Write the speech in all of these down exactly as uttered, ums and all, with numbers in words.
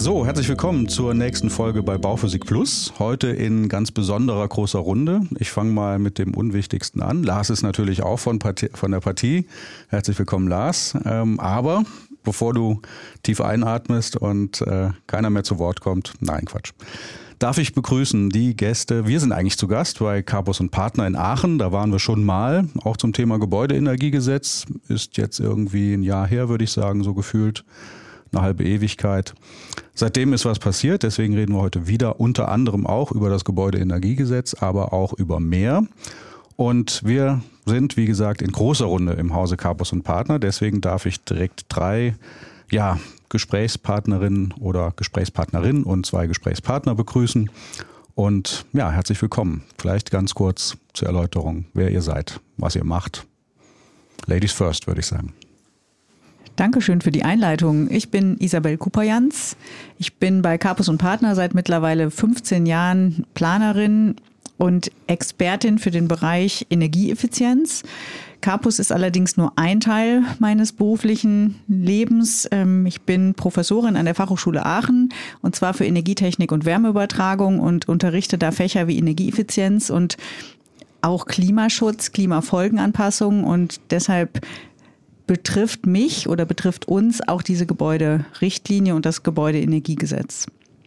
So, herzlich willkommen zur nächsten Folge bei Bauphysik Plus. Heute in ganz besonderer großer Runde. Ich fange mal mit dem Unwichtigsten an. Lars ist natürlich auch von, Partie, von der Partie. Herzlich willkommen, Lars. Ähm, aber bevor du tief einatmest und äh, keiner mehr zu Wort kommt, nein, Quatsch. Darf ich begrüßen die Gäste. Wir sind eigentlich zu Gast bei Karpus und Partner in Aachen. Da waren wir schon mal, auch zum Thema Gebäudeenergiegesetz. Ist jetzt irgendwie ein Jahr her, würde ich sagen, so gefühlt. Eine halbe Ewigkeit. Seitdem ist was passiert, deswegen reden wir heute wieder unter anderem auch über das Gebäudeenergiegesetz, aber auch über mehr. Und wir sind, wie gesagt, in großer Runde im Hause Karpus und Partner. Deswegen darf ich direkt drei ja, Gesprächspartnerinnen oder Gesprächspartnerinnen und zwei Gesprächspartner begrüßen. Und ja, herzlich willkommen. Vielleicht ganz kurz zur Erläuterung, wer ihr seid, was ihr macht. Ladies first, würde ich sagen. Dankeschön für die Einleitung. Ich bin Isabel Kuperjans. Ich bin bei Karpus und Partner seit mittlerweile fünfzehn Jahren Planerin und Expertin für den Bereich Energieeffizienz. Karpus ist allerdings nur ein Teil meines beruflichen Lebens. Ich bin Professorin an der Fachhochschule Aachen und zwar für Energietechnik und Wärmeübertragung und unterrichte da Fächer wie Energieeffizienz und auch Klimaschutz, Klimafolgenanpassung und deshalb betrifft mich oder betrifft uns auch diese Gebäuderichtlinie und das Gebäudeenergiegesetz.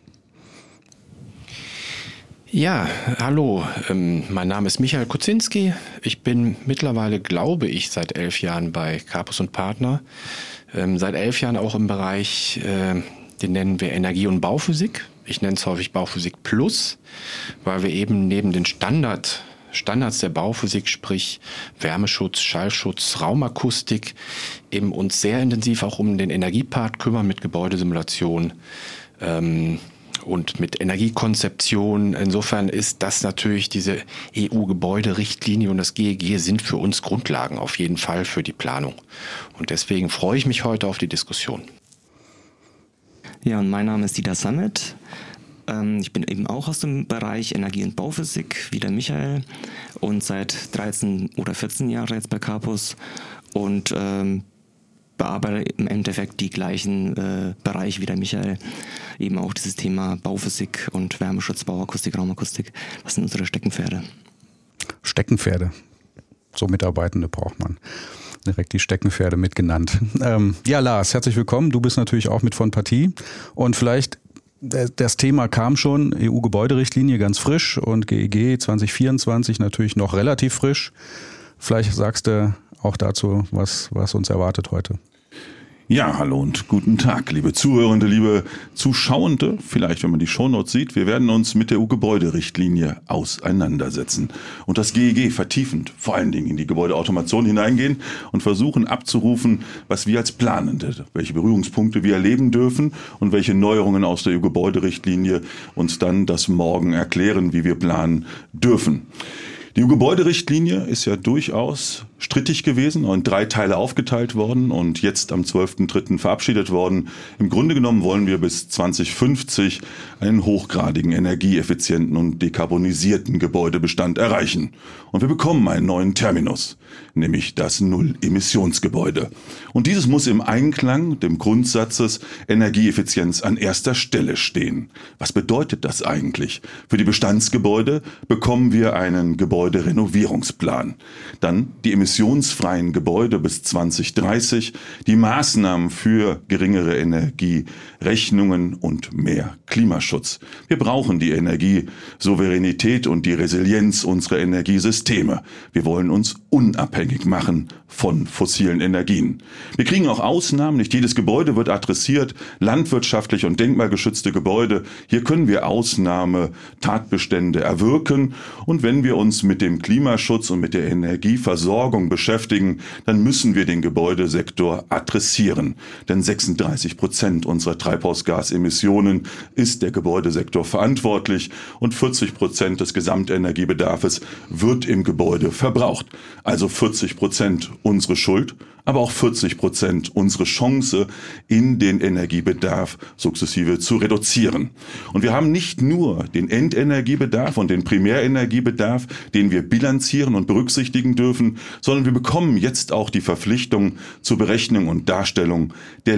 Ja, hallo, ähm, mein Name ist Michael Kuczynski. Ich bin mittlerweile, glaube ich, seit elf Jahren bei Karpus und Partner. Ähm, seit elf Jahren auch im Bereich, äh, den nennen wir Energie- und Bauphysik. Ich nenne es häufig Bauphysik Plus, weil wir eben neben den Standard Standards der Bauphysik, sprich Wärmeschutz, Schallschutz, Raumakustik, eben uns sehr intensiv auch um den Energiepart kümmern mit Gebäudesimulation ähm, und mit Energiekonzeption. Insofern ist das natürlich diese E U-Gebäuderichtlinie und das G E G sind für uns Grundlagen auf jeden Fall für die Planung. Und deswegen freue ich mich heute auf die Diskussion. Ja, und mein Name ist Dieter Sammet. Ich bin eben auch aus dem Bereich Energie- und Bauphysik, wie der Michael, und seit dreizehn oder vierzehn Jahren jetzt bei Karpus und ähm, bearbeite im Endeffekt die gleichen äh, Bereiche wie der Michael, eben auch dieses Thema Bauphysik und Wärmeschutz, Bauakustik, Raumakustik, das sind unsere Steckenpferde. Steckenpferde, so Mitarbeitende braucht man. Direkt die Steckenpferde mitgenannt. Ähm, ja, Lars, herzlich willkommen. Du bist natürlich auch mit von Partie und vielleicht das Thema kam schon, E U-Gebäuderichtlinie ganz frisch und G E G zwanzig vierundzwanzig natürlich noch relativ frisch. Vielleicht sagst du auch dazu, was, was uns erwartet heute. Ja, hallo und guten Tag, liebe Zuhörende, liebe Zuschauende. Vielleicht, wenn man die Shownotes sieht, wir werden uns mit der E U-Gebäuderichtlinie auseinandersetzen und das G E G vertiefend, vor allen Dingen in die Gebäudeautomation hineingehen und versuchen abzurufen, was wir als Planende, welche Berührungspunkte wir erleben dürfen und welche Neuerungen aus der E U-Gebäuderichtlinie uns dann das Morgen erklären, wie wir planen dürfen. Die E U-Gebäuderichtlinie ist ja durchaus strittig gewesen und in drei Teile aufgeteilt worden und jetzt am zwölften dritten verabschiedet worden. Im Grunde genommen wollen wir bis zwanzig fünfzig einen hochgradigen, energieeffizienten und dekarbonisierten Gebäudebestand erreichen. Und wir bekommen einen neuen Terminus, nämlich das Null-Emissionsgebäude. Und dieses muss im Einklang dem Grundsatzes Energieeffizienz an erster Stelle stehen. Was bedeutet das eigentlich? Für die Bestandsgebäude bekommen wir einen Gebäuderenovierungsplan. Dann die emissionsfreien Gebäude bis zwanzig dreißig, die Maßnahmen für geringere Energierechnungen und mehr Klimaschutz. Wir brauchen die Energiesouveränität und die Resilienz unserer Energiesysteme. Wir wollen uns unabhängig machen von fossilen Energien. Wir kriegen auch Ausnahmen, nicht jedes Gebäude wird adressiert, landwirtschaftlich und denkmalgeschützte Gebäude. Hier können wir Ausnahmetatbestände erwirken und wenn wir uns mit dem Klimaschutz und mit der Energieversorgung beschäftigen, dann müssen wir den Gebäudesektor adressieren. Denn sechsunddreißig Prozent unserer Treibhausgasemissionen ist der Gebäudesektor verantwortlich und vierzig Prozent des Gesamtenergiebedarfs wird im Gebäude verbraucht. Also vierzig Prozent unsere Schuld, aber auch vierzig Prozent unsere Chance, in den Energiebedarf sukzessive zu reduzieren. Und wir haben nicht nur den Endenergiebedarf und den Primärenergiebedarf, den wir bilanzieren und berücksichtigen dürfen, sondern wir bekommen jetzt auch die Verpflichtung zur Berechnung und Darstellung der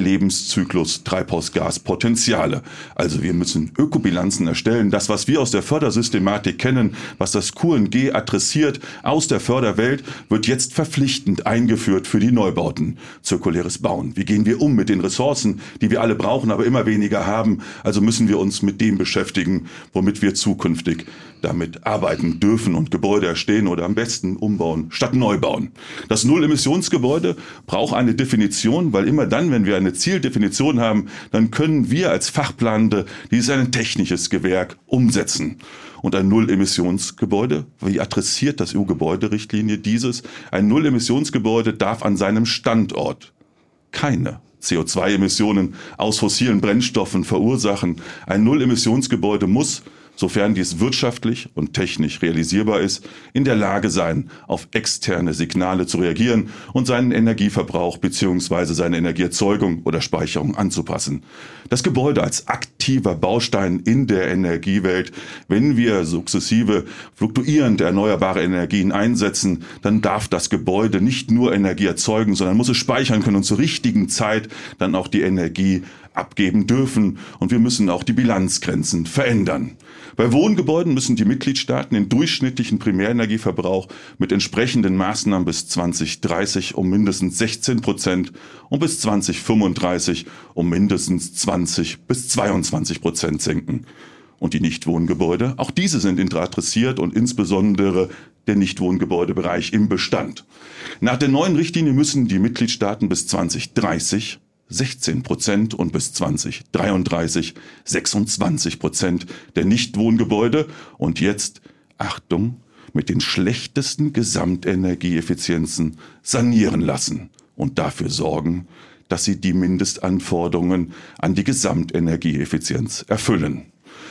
Lebenszyklus-Treibhausgaspotenziale. Also wir müssen Ökobilanzen erstellen, das, was wir aus der Fördersystematik kennen, was das Q N G adressiert aus der Förderwelt, wird jetzt verpflichtend eingeführt für die Neubauten. Zirkuläres Bauen. Wie gehen wir um mit den Ressourcen, die wir alle brauchen, aber immer weniger haben? Also müssen wir uns mit dem beschäftigen, womit wir zukünftig damit arbeiten dürfen und Gebäude erstehen oder am besten umbauen statt neu bauen. Das Null-Emissionsgebäude braucht eine Definition, weil immer dann, wenn wir eine Zieldefinition haben, dann können wir als Fachplanende dieses ein technisches Gewerk umsetzen. Und ein Null-Emissionsgebäude, wie adressiert das E U-Gebäuderichtlinie dieses? Ein Null-Emissionsgebäude darf an seinem Standort keine C O zwei Emissionen aus fossilen Brennstoffen verursachen. Ein Null-Emissionsgebäude muss, sofern dies wirtschaftlich und technisch realisierbar ist, in der Lage sein, auf externe Signale zu reagieren und seinen Energieverbrauch bzw. seine Energieerzeugung oder Speicherung anzupassen. Das Gebäude als aktiver Baustein in der Energiewelt, wenn wir sukzessive fluktuierend erneuerbare Energien einsetzen, dann darf das Gebäude nicht nur Energie erzeugen, sondern muss es speichern können und zur richtigen Zeit dann auch die Energie abgeben dürfen. Und wir müssen auch die Bilanzgrenzen verändern. Bei Wohngebäuden müssen die Mitgliedstaaten den durchschnittlichen Primärenergieverbrauch mit entsprechenden Maßnahmen bis zwanzig dreißig um mindestens sechzehn Prozent und bis zwanzig fünfunddreißig um mindestens zwanzig bis zweiundzwanzig Prozent senken. Und die Nichtwohngebäude, auch diese sind adressiert und insbesondere der Nichtwohngebäudebereich im Bestand. Nach der neuen Richtlinie müssen die Mitgliedstaaten bis zwanzig dreißig sechzehn Prozent und bis zwanzig dreiunddreißig sechsundzwanzig Prozent der Nichtwohngebäude und jetzt, Achtung, mit den schlechtesten Gesamtenergieeffizienzen sanieren lassen und dafür sorgen, dass sie die Mindestanforderungen an die Gesamtenergieeffizienz erfüllen.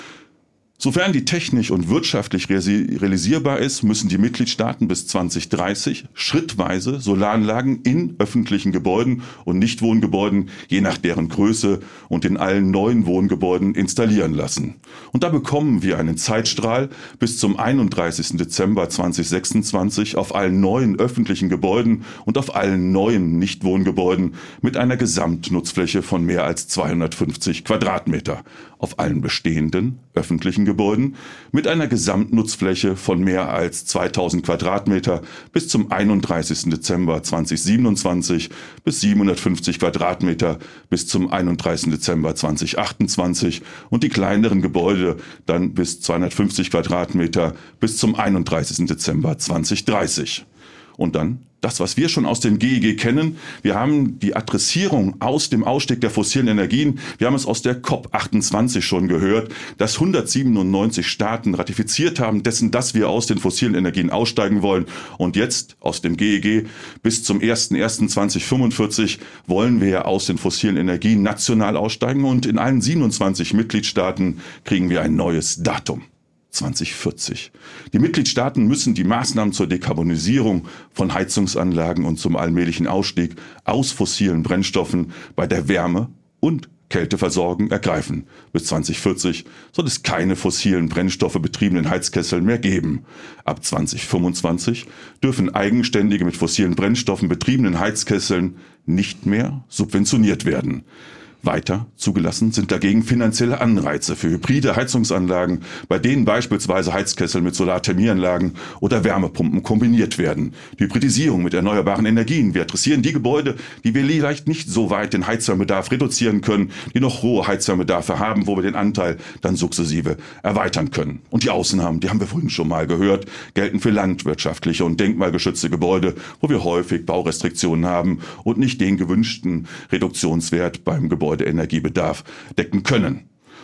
Sofern die technisch und wirtschaftlich realisierbar ist, müssen die Mitgliedstaaten bis zwanzig dreißig schrittweise Solaranlagen in öffentlichen Gebäuden und Nichtwohngebäuden, je nach deren Größe und in allen neuen Wohngebäuden installieren lassen. Und da bekommen wir einen Zeitstrahl bis zum einunddreißigsten Dezember zweitausendsechsundzwanzig auf allen neuen öffentlichen Gebäuden und auf allen neuen Nichtwohngebäuden mit einer Gesamtnutzfläche von mehr als zweihundertfünfzig Quadratmeter, auf allen bestehenden öffentlichen Gebäuden mit einer Gesamtnutzfläche von mehr als zweitausend Quadratmeter bis zum einunddreißigsten Dezember zweitausendsiebenundzwanzig bis siebenhundertfünfzig Quadratmeter bis zum einunddreißigsten Dezember zweitausendachtundzwanzig und die kleineren Gebäude dann bis zweihundertfünfzig Quadratmeter bis zum einunddreißigsten Dezember zweitausenddreißig. Und dann das, was wir schon aus dem G E G kennen. Wir haben die Adressierung aus dem Ausstieg der fossilen Energien. Wir haben es aus der COP achtundzwanzig schon gehört, dass hundertsiebenundneunzig Staaten ratifiziert haben, dessen, dass wir aus den fossilen Energien aussteigen wollen. Und jetzt aus dem G E G bis zum ersten ersten zweitausendfünfundvierzig wollen wir aus den fossilen Energien national aussteigen. Und in allen siebenundzwanzig Mitgliedstaaten kriegen wir ein neues Datum. zweitausendvierzig. Die Mitgliedstaaten müssen die Maßnahmen zur Dekarbonisierung von Heizungsanlagen und zum allmählichen Ausstieg aus fossilen Brennstoffen bei der Wärme- und Kälteversorgung ergreifen. Bis zweitausendvierzig soll es keine fossilen Brennstoffe betriebenen Heizkessel mehr geben. Ab zweitausendfünfundzwanzig dürfen eigenständige mit fossilen Brennstoffen betriebenen Heizkesseln nicht mehr subventioniert werden. Weiter zugelassen sind dagegen finanzielle Anreize für hybride Heizungsanlagen, bei denen beispielsweise Heizkessel mit Solarthermieanlagen oder Wärmepumpen kombiniert werden. Die Hybridisierung mit erneuerbaren Energien. Wir adressieren die Gebäude, die wir vielleicht nicht so weit den Heizwärmebedarf reduzieren können, die noch hohe Heizwärmebedarfe haben, wo wir den Anteil dann sukzessive erweitern können. Und die Ausnahmen, die haben wir vorhin schon mal gehört, gelten für landwirtschaftliche und denkmalgeschützte Gebäude, wo wir häufig Baurestriktionen haben und nicht den gewünschten Reduktionswert beim Gebäude Energiebedarf decken können.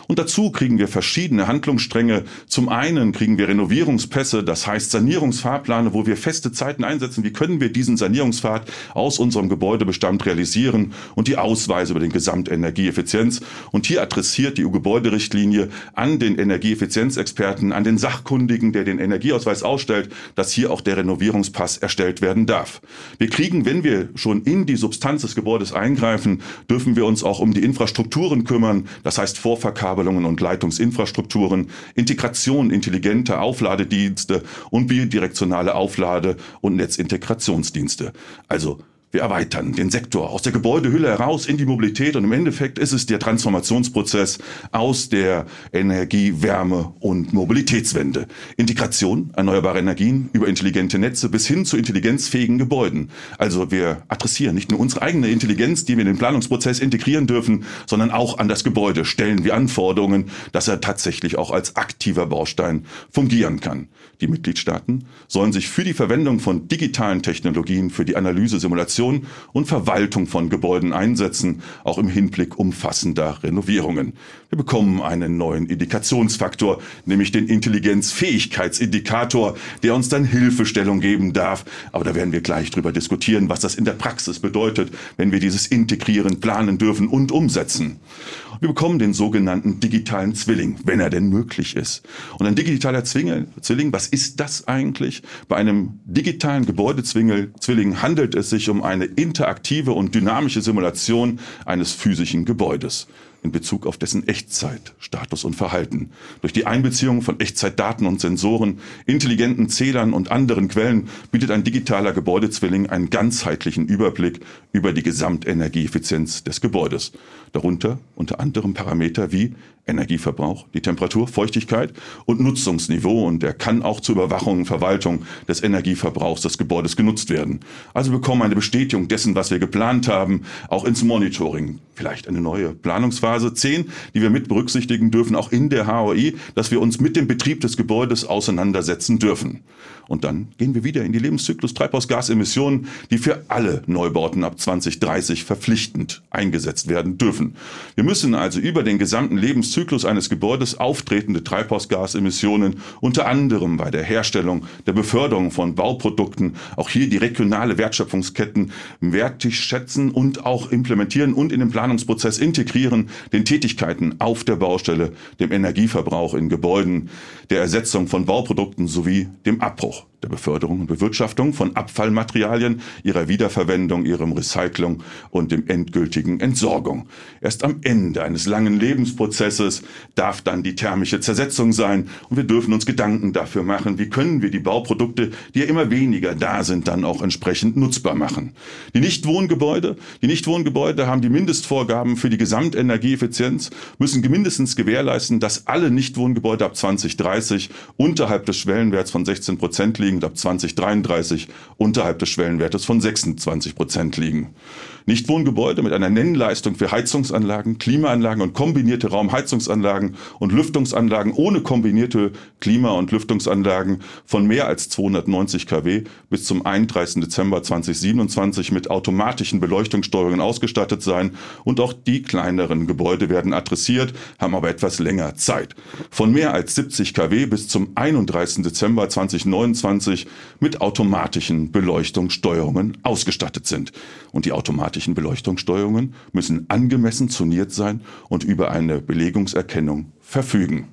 Und dazu kriegen wir verschiedene Handlungsstränge. Zum einen kriegen wir Renovierungspässe, das heißt Sanierungsfahrpläne, wo wir feste Zeiten einsetzen. Wie können wir diesen Sanierungspfad aus unserem Gebäudebestand realisieren und die Ausweise über den Gesamtenergieeffizienz. Und hier adressiert die E U-Gebäuderichtlinie an den Energieeffizienzexperten, an den Sachkundigen, der den Energieausweis ausstellt, dass hier auch der Renovierungspass erstellt werden darf. Wir kriegen, wenn wir schon in die Substanz des Gebäudes eingreifen, dürfen wir uns auch um die Infrastrukturen kümmern, das heißt Vorverkabelungen und Leitungsinfrastrukturen, Integration intelligenter Aufladedienste und bidirektionale Auflade- und Netzintegrationsdienste. Also wir erweitern den Sektor aus der Gebäudehülle heraus in die Mobilität und im Endeffekt ist es der Transformationsprozess aus der Energie-, Wärme- und Mobilitätswende. Integration erneuerbarer Energien über intelligente Netze bis hin zu intelligenzfähigen Gebäuden. Also wir adressieren nicht nur unsere eigene Intelligenz, die wir in den Planungsprozess integrieren dürfen, sondern auch an das Gebäude stellen wir Anforderungen, dass er tatsächlich auch als aktiver Baustein fungieren kann. Die Mitgliedstaaten sollen sich für die Verwendung von digitalen Technologien für die Analyse, Simulation und Verwaltung von Gebäuden einsetzen, auch im Hinblick umfassender Renovierungen. Wir bekommen einen neuen Indikationsfaktor, nämlich den Intelligenzfähigkeitsindikator, der uns dann Hilfestellung geben darf. Aber da werden wir gleich drüber diskutieren, was das in der Praxis bedeutet, wenn wir dieses integrieren, planen dürfen und umsetzen. Wir bekommen den sogenannten digitalen Zwilling, wenn er denn möglich ist. Und ein digitaler Zwilling, was ist das eigentlich? Bei einem digitalen Gebäudezwilling handelt es sich um eine interaktive und dynamische Simulation eines physischen Gebäudes in Bezug auf dessen Echtzeit, Status und Verhalten. Durch die Einbeziehung von Echtzeitdaten und Sensoren, intelligenten Zählern und anderen Quellen bietet ein digitaler Gebäudezwilling einen ganzheitlichen Überblick über die Gesamtenergieeffizienz des Gebäudes. Darunter unter anderem Parameter wie Energieverbrauch, die Temperatur, Feuchtigkeit und Nutzungsniveau, und er kann auch zur Überwachung und Verwaltung des Energieverbrauchs des Gebäudes genutzt werden. Also wir bekommen eine Bestätigung dessen, was wir geplant haben, auch ins Monitoring. Vielleicht eine neue Planungsphase zehn, die wir mit berücksichtigen dürfen, auch in der H O I, dass wir uns mit dem Betrieb des Gebäudes auseinandersetzen dürfen. Und dann gehen wir wieder in die Lebenszyklus Treibhausgasemissionen, die für alle Neubauten ab zwanzig dreißig verpflichtend eingesetzt werden dürfen. Wir müssen also über den gesamten Lebenszyklus eines Gebäudes auftretende Treibhausgasemissionen, unter anderem bei der Herstellung, der Beförderung von Bauprodukten, auch hier die regionale Wertschöpfungsketten wertig schätzen und auch implementieren und in den Planungsprozess integrieren, den Tätigkeiten auf der Baustelle, dem Energieverbrauch in Gebäuden, der Ersetzung von Bauprodukten sowie dem Abbruch, der Beförderung und Bewirtschaftung von Abfallmaterialien, ihrer Wiederverwendung, ihrem Recycling und dem endgültigen Entsorgung. Erst am Ende eines langen Lebensprozesses darf dann die thermische Zersetzung sein und wir dürfen uns Gedanken dafür machen, wie können wir die Bauprodukte, die ja immer weniger da sind, dann auch entsprechend nutzbar machen. Die Nichtwohngebäude, die Nichtwohngebäude haben die Mindestvorgaben für die Gesamtenergieeffizienz, müssen mindestens gewährleisten, dass alle Nichtwohngebäude ab zwanzig dreißig unterhalb des Schwellenwerts von sechzehn Prozent liegen, ab zwanzig dreiunddreißig unterhalb des Schwellenwertes von sechsundzwanzig Prozent liegen. Nichtwohngebäude mit einer Nennleistung für Heizungsanlagen, Klimaanlagen und kombinierte Raumheizungsanlagen und Lüftungsanlagen ohne kombinierte Klima- und Lüftungsanlagen von mehr als zweihundertneunzig Kilowatt bis zum einunddreißigsten Dezember zweitausendsiebenundzwanzig mit automatischen Beleuchtungssteuerungen ausgestattet sein, und auch die kleineren Gebäude werden adressiert, haben aber etwas länger Zeit. Von mehr als siebzig Kilowatt bis zum einunddreißigsten Dezember zweitausendneunundzwanzig mit automatischen Beleuchtungssteuerungen ausgestattet sind. Und die automatischen Beleuchtungssteuerungen müssen angemessen zoniert sein und über eine Belegungserkennung verfügen.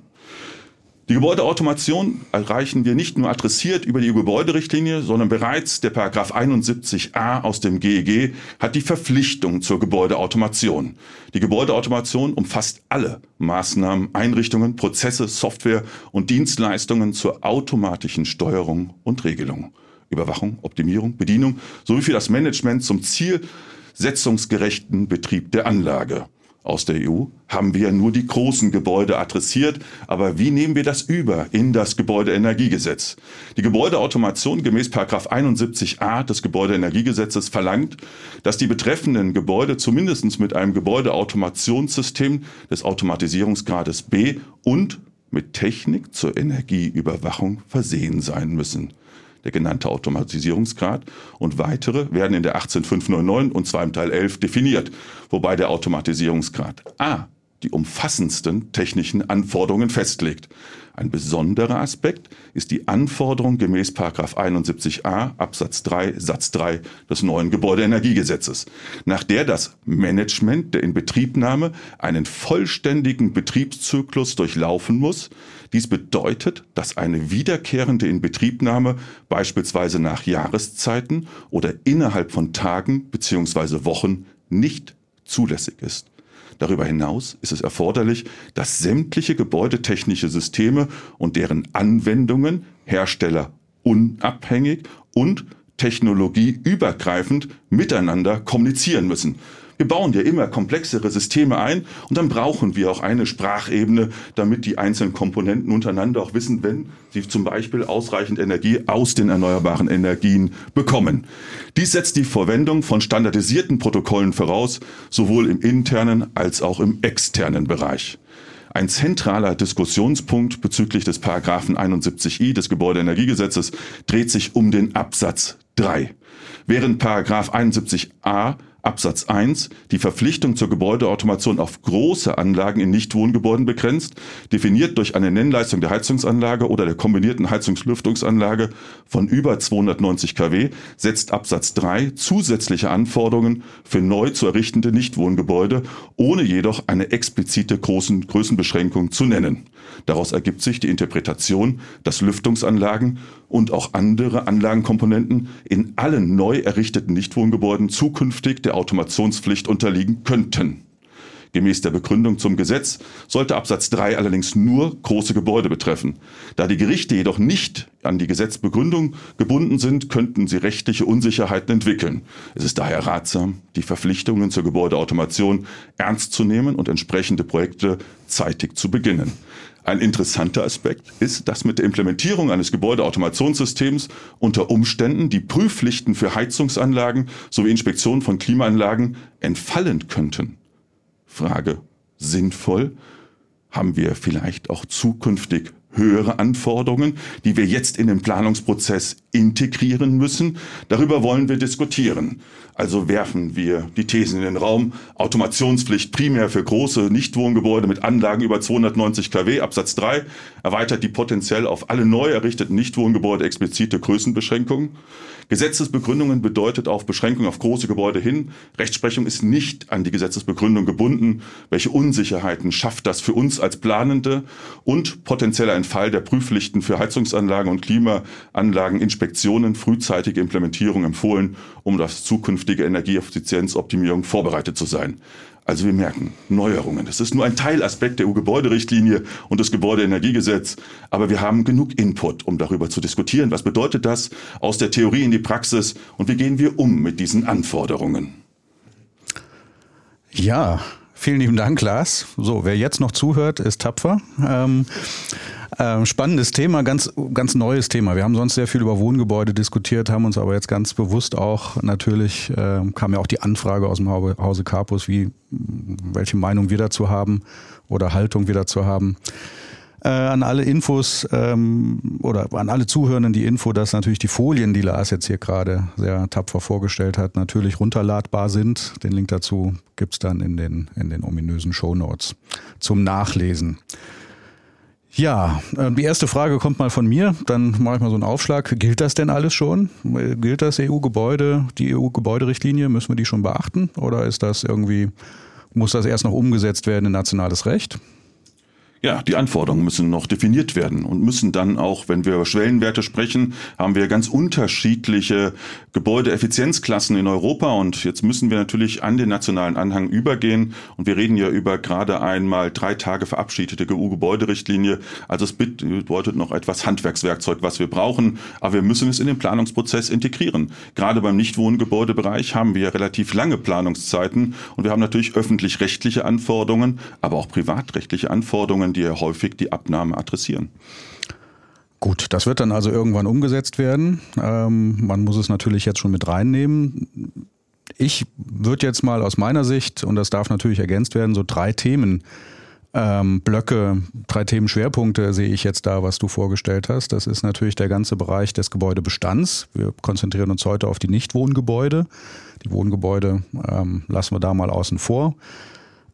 Die Gebäudeautomation erreichen wir nicht nur adressiert über die E U-Gebäuderichtlinie, sondern bereits der Paragraph einundsiebzig a aus dem G E G hat die Verpflichtung zur Gebäudeautomation. Die Gebäudeautomation umfasst alle Maßnahmen, Einrichtungen, Prozesse, Software und Dienstleistungen zur automatischen Steuerung und Regelung, Überwachung, Optimierung, Bedienung sowie für das Management zum zielsetzungsgerechten Betrieb der Anlage. Aus der E U haben wir nur die großen Gebäude adressiert, aber wie nehmen wir das über in das Gebäudeenergiegesetz? Die Gebäudeautomation gemäß Paragraph einundsiebzig a des Gebäudeenergiegesetzes verlangt, dass die betreffenden Gebäude zumindest mit einem Gebäudeautomationssystem des Automatisierungsgrades B und mit Technik zur Energieüberwachung versehen sein müssen. Der genannte Automatisierungsgrad und weitere werden in der achtzehn Punkt fünf neun neun und zwar im Teil elf definiert, wobei der Automatisierungsgrad A die umfassendsten technischen Anforderungen festlegt. Ein besonderer Aspekt ist die Anforderung gemäß Paragraph einundsiebzig a Absatz drei Satz drei des neuen Gebäudeenergiegesetzes, nach der das Management der Inbetriebnahme einen vollständigen Betriebszyklus durchlaufen muss. Dies bedeutet, dass eine wiederkehrende Inbetriebnahme beispielsweise nach Jahreszeiten oder innerhalb von Tagen bzw. Wochen nicht zulässig ist. Darüber hinaus ist es erforderlich, dass sämtliche gebäudetechnische Systeme und deren Anwendungen herstellerunabhängig und technologieübergreifend miteinander kommunizieren müssen. Wir bauen ja immer komplexere Systeme ein und dann brauchen wir auch eine Sprachebene, damit die einzelnen Komponenten untereinander auch wissen, wenn sie zum Beispiel ausreichend Energie aus den erneuerbaren Energien bekommen. Dies setzt die Verwendung von standardisierten Protokollen voraus, sowohl im internen als auch im externen Bereich. Ein zentraler Diskussionspunkt bezüglich des Paragraphen einundsiebzig i des Gebäudeenergiegesetzes dreht sich um den Absatz drei. Während Paragraph einundsiebzig a Absatz eins die Verpflichtung zur Gebäudeautomation auf große Anlagen in Nichtwohngebäuden begrenzt, definiert durch eine Nennleistung der Heizungsanlage oder der kombinierten Heizungslüftungsanlage von über zweihundertneunzig Kilowatt, setzt Absatz drei zusätzliche Anforderungen für neu zu errichtende Nichtwohngebäude, ohne jedoch eine explizite großen Größenbeschränkung zu nennen. Daraus ergibt sich die Interpretation, dass Lüftungsanlagen und auch andere Anlagenkomponenten in allen neu errichteten Nichtwohngebäuden zukünftig der Automationspflicht unterliegen könnten. Gemäß der Begründung zum Gesetz sollte Absatz drei allerdings nur große Gebäude betreffen. Da die Gerichte jedoch nicht an die Gesetzbegründung gebunden sind, könnten sie rechtliche Unsicherheiten entwickeln. Es ist daher ratsam, die Verpflichtungen zur Gebäudeautomation ernst zu nehmen und entsprechende Projekte zeitig zu beginnen. Ein interessanter Aspekt ist, dass mit der Implementierung eines Gebäudeautomationssystems unter Umständen die Prüfpflichten für Heizungsanlagen sowie Inspektionen von Klimaanlagen entfallen könnten. Frage: Sinnvoll? Haben wir vielleicht auch zukünftig höhere Anforderungen, die wir jetzt in den Planungsprozess integrieren müssen? Darüber wollen wir diskutieren. Also werfen wir die Thesen in den Raum: Automationspflicht primär für große Nichtwohngebäude mit Anlagen über zweihundertneunzig Kilowatt, Absatz drei, erweitert die potenziell auf alle neu errichteten Nichtwohngebäude explizite Größenbeschränkungen. Gesetzesbegründungen bedeutet auf Beschränkung auf große Gebäude hin. Rechtsprechung ist nicht an die Gesetzesbegründung gebunden. Welche Unsicherheiten schafft das für uns als Planende? Und potenzieller Entfall der Prüfpflichten für Heizungsanlagen und Klimaanlagen, Inspektionen, frühzeitige Implementierung empfohlen, um das zukünftige Energieeffizienzoptimierung vorbereitet zu sein. Also wir merken, Neuerungen. Das ist nur ein Teilaspekt der E U-Gebäuderichtlinie und des Gebäudeenergiegesetzes. Aber wir haben genug Input, um darüber zu diskutieren. Was bedeutet das aus der Theorie in die Praxis und wie gehen wir um mit diesen Anforderungen? Ja, vielen lieben Dank, Lars. So, wer jetzt noch zuhört, ist tapfer. Ähm, äh, spannendes Thema, ganz, ganz neues Thema. Wir haben sonst sehr viel über Wohngebäude diskutiert, haben uns aber jetzt ganz bewusst auch, natürlich äh, kam ja auch die Anfrage aus dem Hause Karpus, wie, welche Meinung wir dazu haben oder Haltung wir dazu haben. Äh, an alle Infos ähm, oder an alle Zuhörenden die Info, dass natürlich die Folien, die Lars jetzt hier gerade sehr tapfer vorgestellt hat, natürlich runterladbar sind. Den Link dazu gibt's dann in den, in den ominösen Shownotes zum Nachlesen. Ja, äh, die erste Frage kommt mal von mir, dann mache ich mal so einen Aufschlag. Gilt das denn alles schon? Gilt das E U-Gebäude, die E U-Gebäuderichtlinie? Müssen wir die schon beachten? Oder ist das irgendwie, muss das erst noch umgesetzt werden in nationales Recht? Ja, die Anforderungen müssen noch definiert werden und müssen dann auch, wenn wir über Schwellenwerte sprechen, haben wir ganz unterschiedliche Gebäudeeffizienzklassen in Europa und jetzt müssen wir natürlich an den nationalen Anhang übergehen und wir reden ja über gerade einmal drei Tage verabschiedete E U-Gebäuderichtlinie, also es bedeutet noch etwas Handwerkswerkzeug, was wir brauchen, aber wir müssen es in den Planungsprozess integrieren. Gerade beim Nichtwohngebäudebereich haben wir relativ lange Planungszeiten und wir haben natürlich öffentlich-rechtliche Anforderungen, aber auch privatrechtliche Anforderungen, die ja häufig die Abnahme adressieren. Gut, das wird dann also irgendwann umgesetzt werden. Ähm, man muss es natürlich jetzt schon mit reinnehmen. Ich würde jetzt mal aus meiner Sicht, und das darf natürlich ergänzt werden, so drei Themen, ähm, Blöcke, drei Themenschwerpunkte sehe ich jetzt da, was du vorgestellt hast. Das ist natürlich der ganze Bereich des Gebäudebestands. Wir konzentrieren uns heute auf die Nichtwohngebäude. Die Wohngebäude ähm, lassen wir da mal außen vor.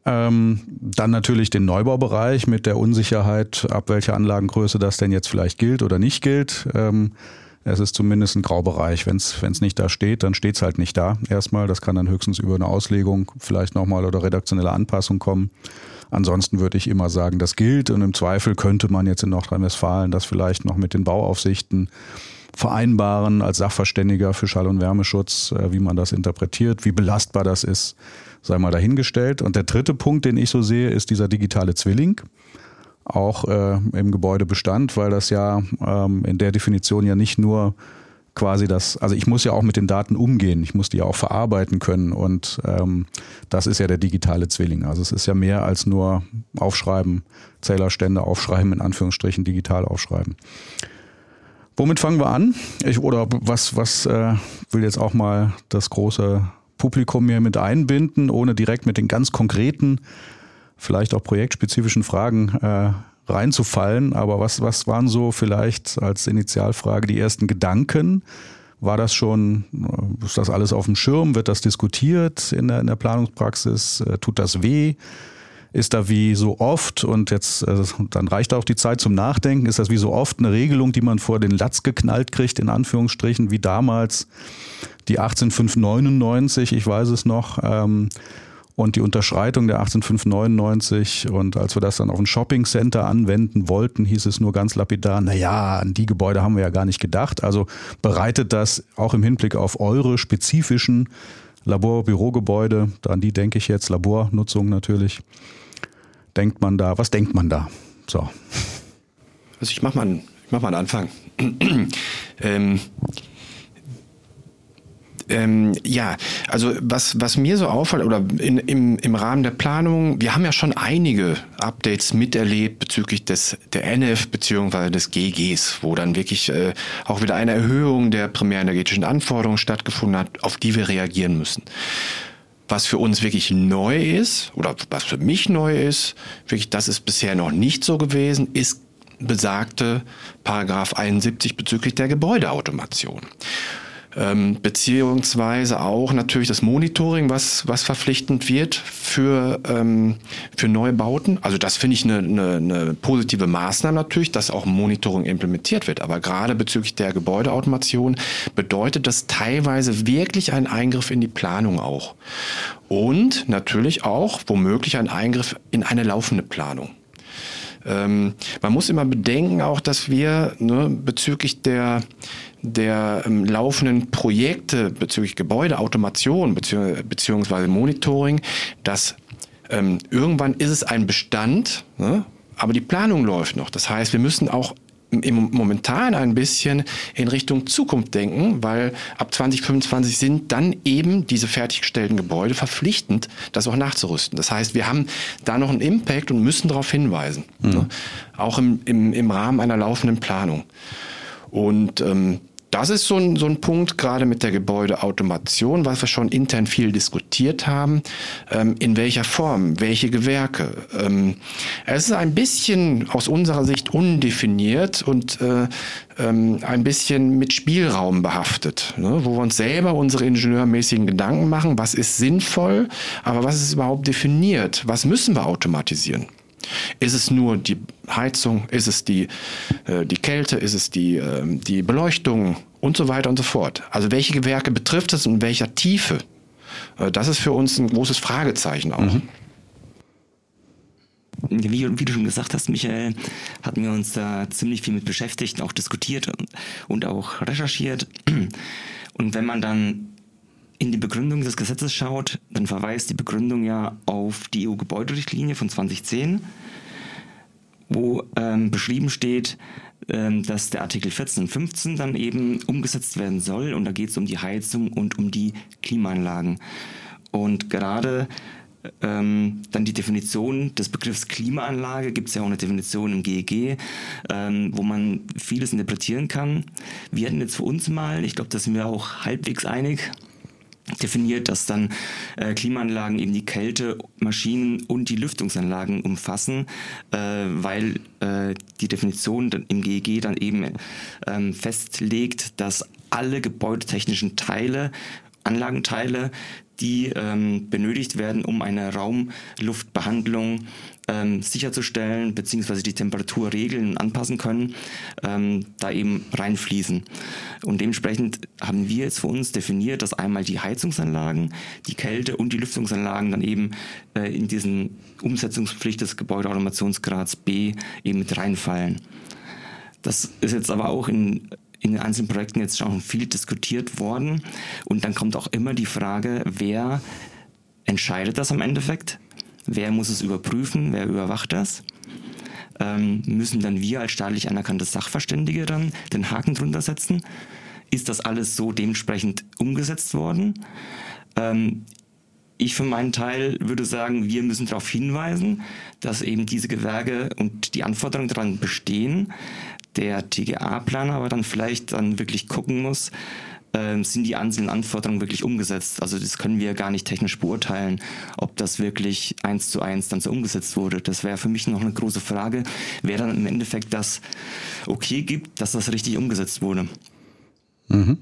Ähm, dann natürlich den Neubaubereich mit der Unsicherheit, ab welcher Anlagengröße das denn jetzt vielleicht gilt oder nicht gilt. Ähm, es ist zumindest ein Graubereich. Wenn es nicht da steht, dann steht es halt nicht da erstmal. Das kann dann höchstens über eine Auslegung vielleicht nochmal oder redaktionelle Anpassung kommen. Ansonsten würde ich immer sagen, das gilt, und im Zweifel könnte man jetzt in Nordrhein-Westfalen das vielleicht noch mit den Bauaufsichten vereinbaren als Sachverständiger für Schall- und Wärmeschutz, wie man das interpretiert, wie belastbar das ist, sei mal dahingestellt. Und der dritte Punkt, den ich so sehe, ist dieser digitale Zwilling, auch äh, im Gebäudebestand, weil das ja ähm, in der Definition ja nicht nur quasi das, also ich muss ja auch mit den Daten umgehen, ich muss die ja auch verarbeiten können, und ähm, das ist ja der digitale Zwilling. Also es ist ja mehr als nur aufschreiben, Zählerstände aufschreiben, in Anführungsstrichen digital aufschreiben. Womit fangen wir an? Ich, oder was, was äh, will jetzt auch mal das große Publikum hier mit einbinden, ohne direkt mit den ganz konkreten, vielleicht auch projektspezifischen Fragen äh, reinzufallen. Aber was, was waren so vielleicht als Initialfrage die ersten Gedanken? War das schon, ist das alles auf dem Schirm? Wird das diskutiert in der, in der Planungspraxis? Tut das weh? Ist da wie so oft, und jetzt äh, dann reicht auch die Zeit zum Nachdenken, ist das wie so oft eine Regelung, die man vor den Latz geknallt kriegt, in Anführungsstrichen, wie damals die achtzehnhundertfünfhundertneunundneunzig, ich weiß es noch, ähm, und die Unterschreitung der achtzehnhundertfünfhundertneunundneunzig, und als wir das dann auf ein Shoppingcenter anwenden wollten, hieß es nur ganz lapidar, naja, an die Gebäude haben wir ja gar nicht gedacht. Also bereitet das auch im Hinblick auf eure spezifischen Labor-Bürogebäude, an die denke ich jetzt, Labornutzung natürlich, denkt man da, was denkt man da? So. Also ich mache mal, ich mach mal einen Anfang. ähm, Ähm, ja, also was, was mir so auffällt, oder in, im, im Rahmen der Planung, wir haben ja schon einige Updates miterlebt bezüglich des der N F bzw. des G Gs, wo dann wirklich äh, auch wieder eine Erhöhung der primärenergetischen Anforderungen stattgefunden hat, auf die wir reagieren müssen. Was für uns wirklich neu ist, oder was für mich neu ist, wirklich, das ist bisher noch nicht so gewesen, ist besagte Paragraph einundsiebzig bezüglich der Gebäudeautomation. Ähm, beziehungsweise auch natürlich das Monitoring, was, was verpflichtend wird für, ähm, für Neubauten. Also das finde ich eine, eine, eine positive Maßnahme natürlich, dass auch Monitoring implementiert wird. Aber gerade bezüglich der Gebäudeautomation bedeutet das teilweise wirklich einen Eingriff in die Planung auch. Und natürlich auch womöglich ein Eingriff in eine laufende Planung. Ähm, man muss immer bedenken auch, dass wir ne, bezüglich der der ähm, laufenden Projekte bezüglich Gebäudeautomation bezieh- beziehungsweise Monitoring, dass ähm, irgendwann ist es ein Bestand, ne, aber die Planung läuft noch. Das heißt, wir müssen auch im momentan ein bisschen in Richtung Zukunft denken, weil ab zwanzig fünfundzwanzig sind dann eben diese fertiggestellten Gebäude verpflichtend, das auch nachzurüsten. Das heißt, wir haben da noch einen Impact und müssen darauf hinweisen, mhm. ne? Auch im, im, im Rahmen einer laufenden Planung. Und ähm, das ist so ein, so ein Punkt, gerade mit der Gebäudeautomation, was wir schon intern viel diskutiert haben. Ähm, in welcher Form, welche Gewerke? Ähm, es ist ein bisschen aus unserer Sicht undefiniert und äh, ähm, ein bisschen mit Spielraum behaftet, ne? Wo wir uns selber unsere ingenieurmäßigen Gedanken machen, was ist sinnvoll, aber was ist überhaupt definiert? Was müssen wir automatisieren? Ist es nur die Heizung, ist es die, äh, die Kälte, ist es die, äh, die Beleuchtung und so weiter und so fort. Also welche Gewerke betrifft es und in welcher Tiefe? Äh, das ist für uns ein großes Fragezeichen auch. Mhm. Wie, wie du schon gesagt hast, Michael, hatten wir uns da ziemlich viel mit beschäftigt, auch diskutiert und auch recherchiert. Und wenn man dann in die Begründung des Gesetzes schaut, dann verweist die Begründung ja auf die E U-Gebäuderichtlinie von zwanzig zehn, wo ähm, beschrieben steht, ähm, dass der Artikel vierzehn und fünfzehn dann eben umgesetzt werden soll. Und da geht es um die Heizung und um die Klimaanlagen. Und gerade ähm, dann die Definition des Begriffs Klimaanlage, gibt es ja auch eine Definition im G E G, ähm, wo man vieles interpretieren kann. Wir hatten jetzt für uns mal, ich glaube, da sind wir auch halbwegs einig, definiert, dass dann äh, Klimaanlagen eben die Kältemaschinen und die Lüftungsanlagen umfassen, äh, weil äh, die Definition im G E G dann eben ähm, festlegt, dass alle gebäudetechnischen Teile, Anlagenteile, die ähm, benötigt werden, um eine Raumluftbehandlung ähm, sicherzustellen, beziehungsweise die Temperatur regeln und anpassen können, ähm, da eben reinfließen. Und dementsprechend haben wir jetzt für uns definiert, dass einmal die Heizungsanlagen, die Kälte- und die Lüftungsanlagen dann eben äh, in diesen Umsetzungspflicht des Gebäudeautomationsgrads B eben mit reinfallen. Das ist jetzt aber auch in in den einzelnen Projekten jetzt schon viel diskutiert worden. Und dann kommt auch immer die Frage, wer entscheidet das am Endeffekt? Wer muss es überprüfen? Wer überwacht das? Ähm, müssen dann wir als staatlich anerkannte Sachverständige dann den Haken drunter setzen? Ist das alles so dementsprechend umgesetzt worden? Ähm, Ich für meinen Teil würde sagen, wir müssen darauf hinweisen, dass eben diese Gewerke und die Anforderungen daran bestehen. Der T G A-Planer aber dann vielleicht dann wirklich gucken muss, äh, sind die einzelnen Anforderungen wirklich umgesetzt. Also das können wir gar nicht technisch beurteilen, ob das wirklich eins zu eins dann so umgesetzt wurde. Das wäre für mich noch eine große Frage, wer dann im Endeffekt das okay gibt, dass das richtig umgesetzt wurde. Mhm.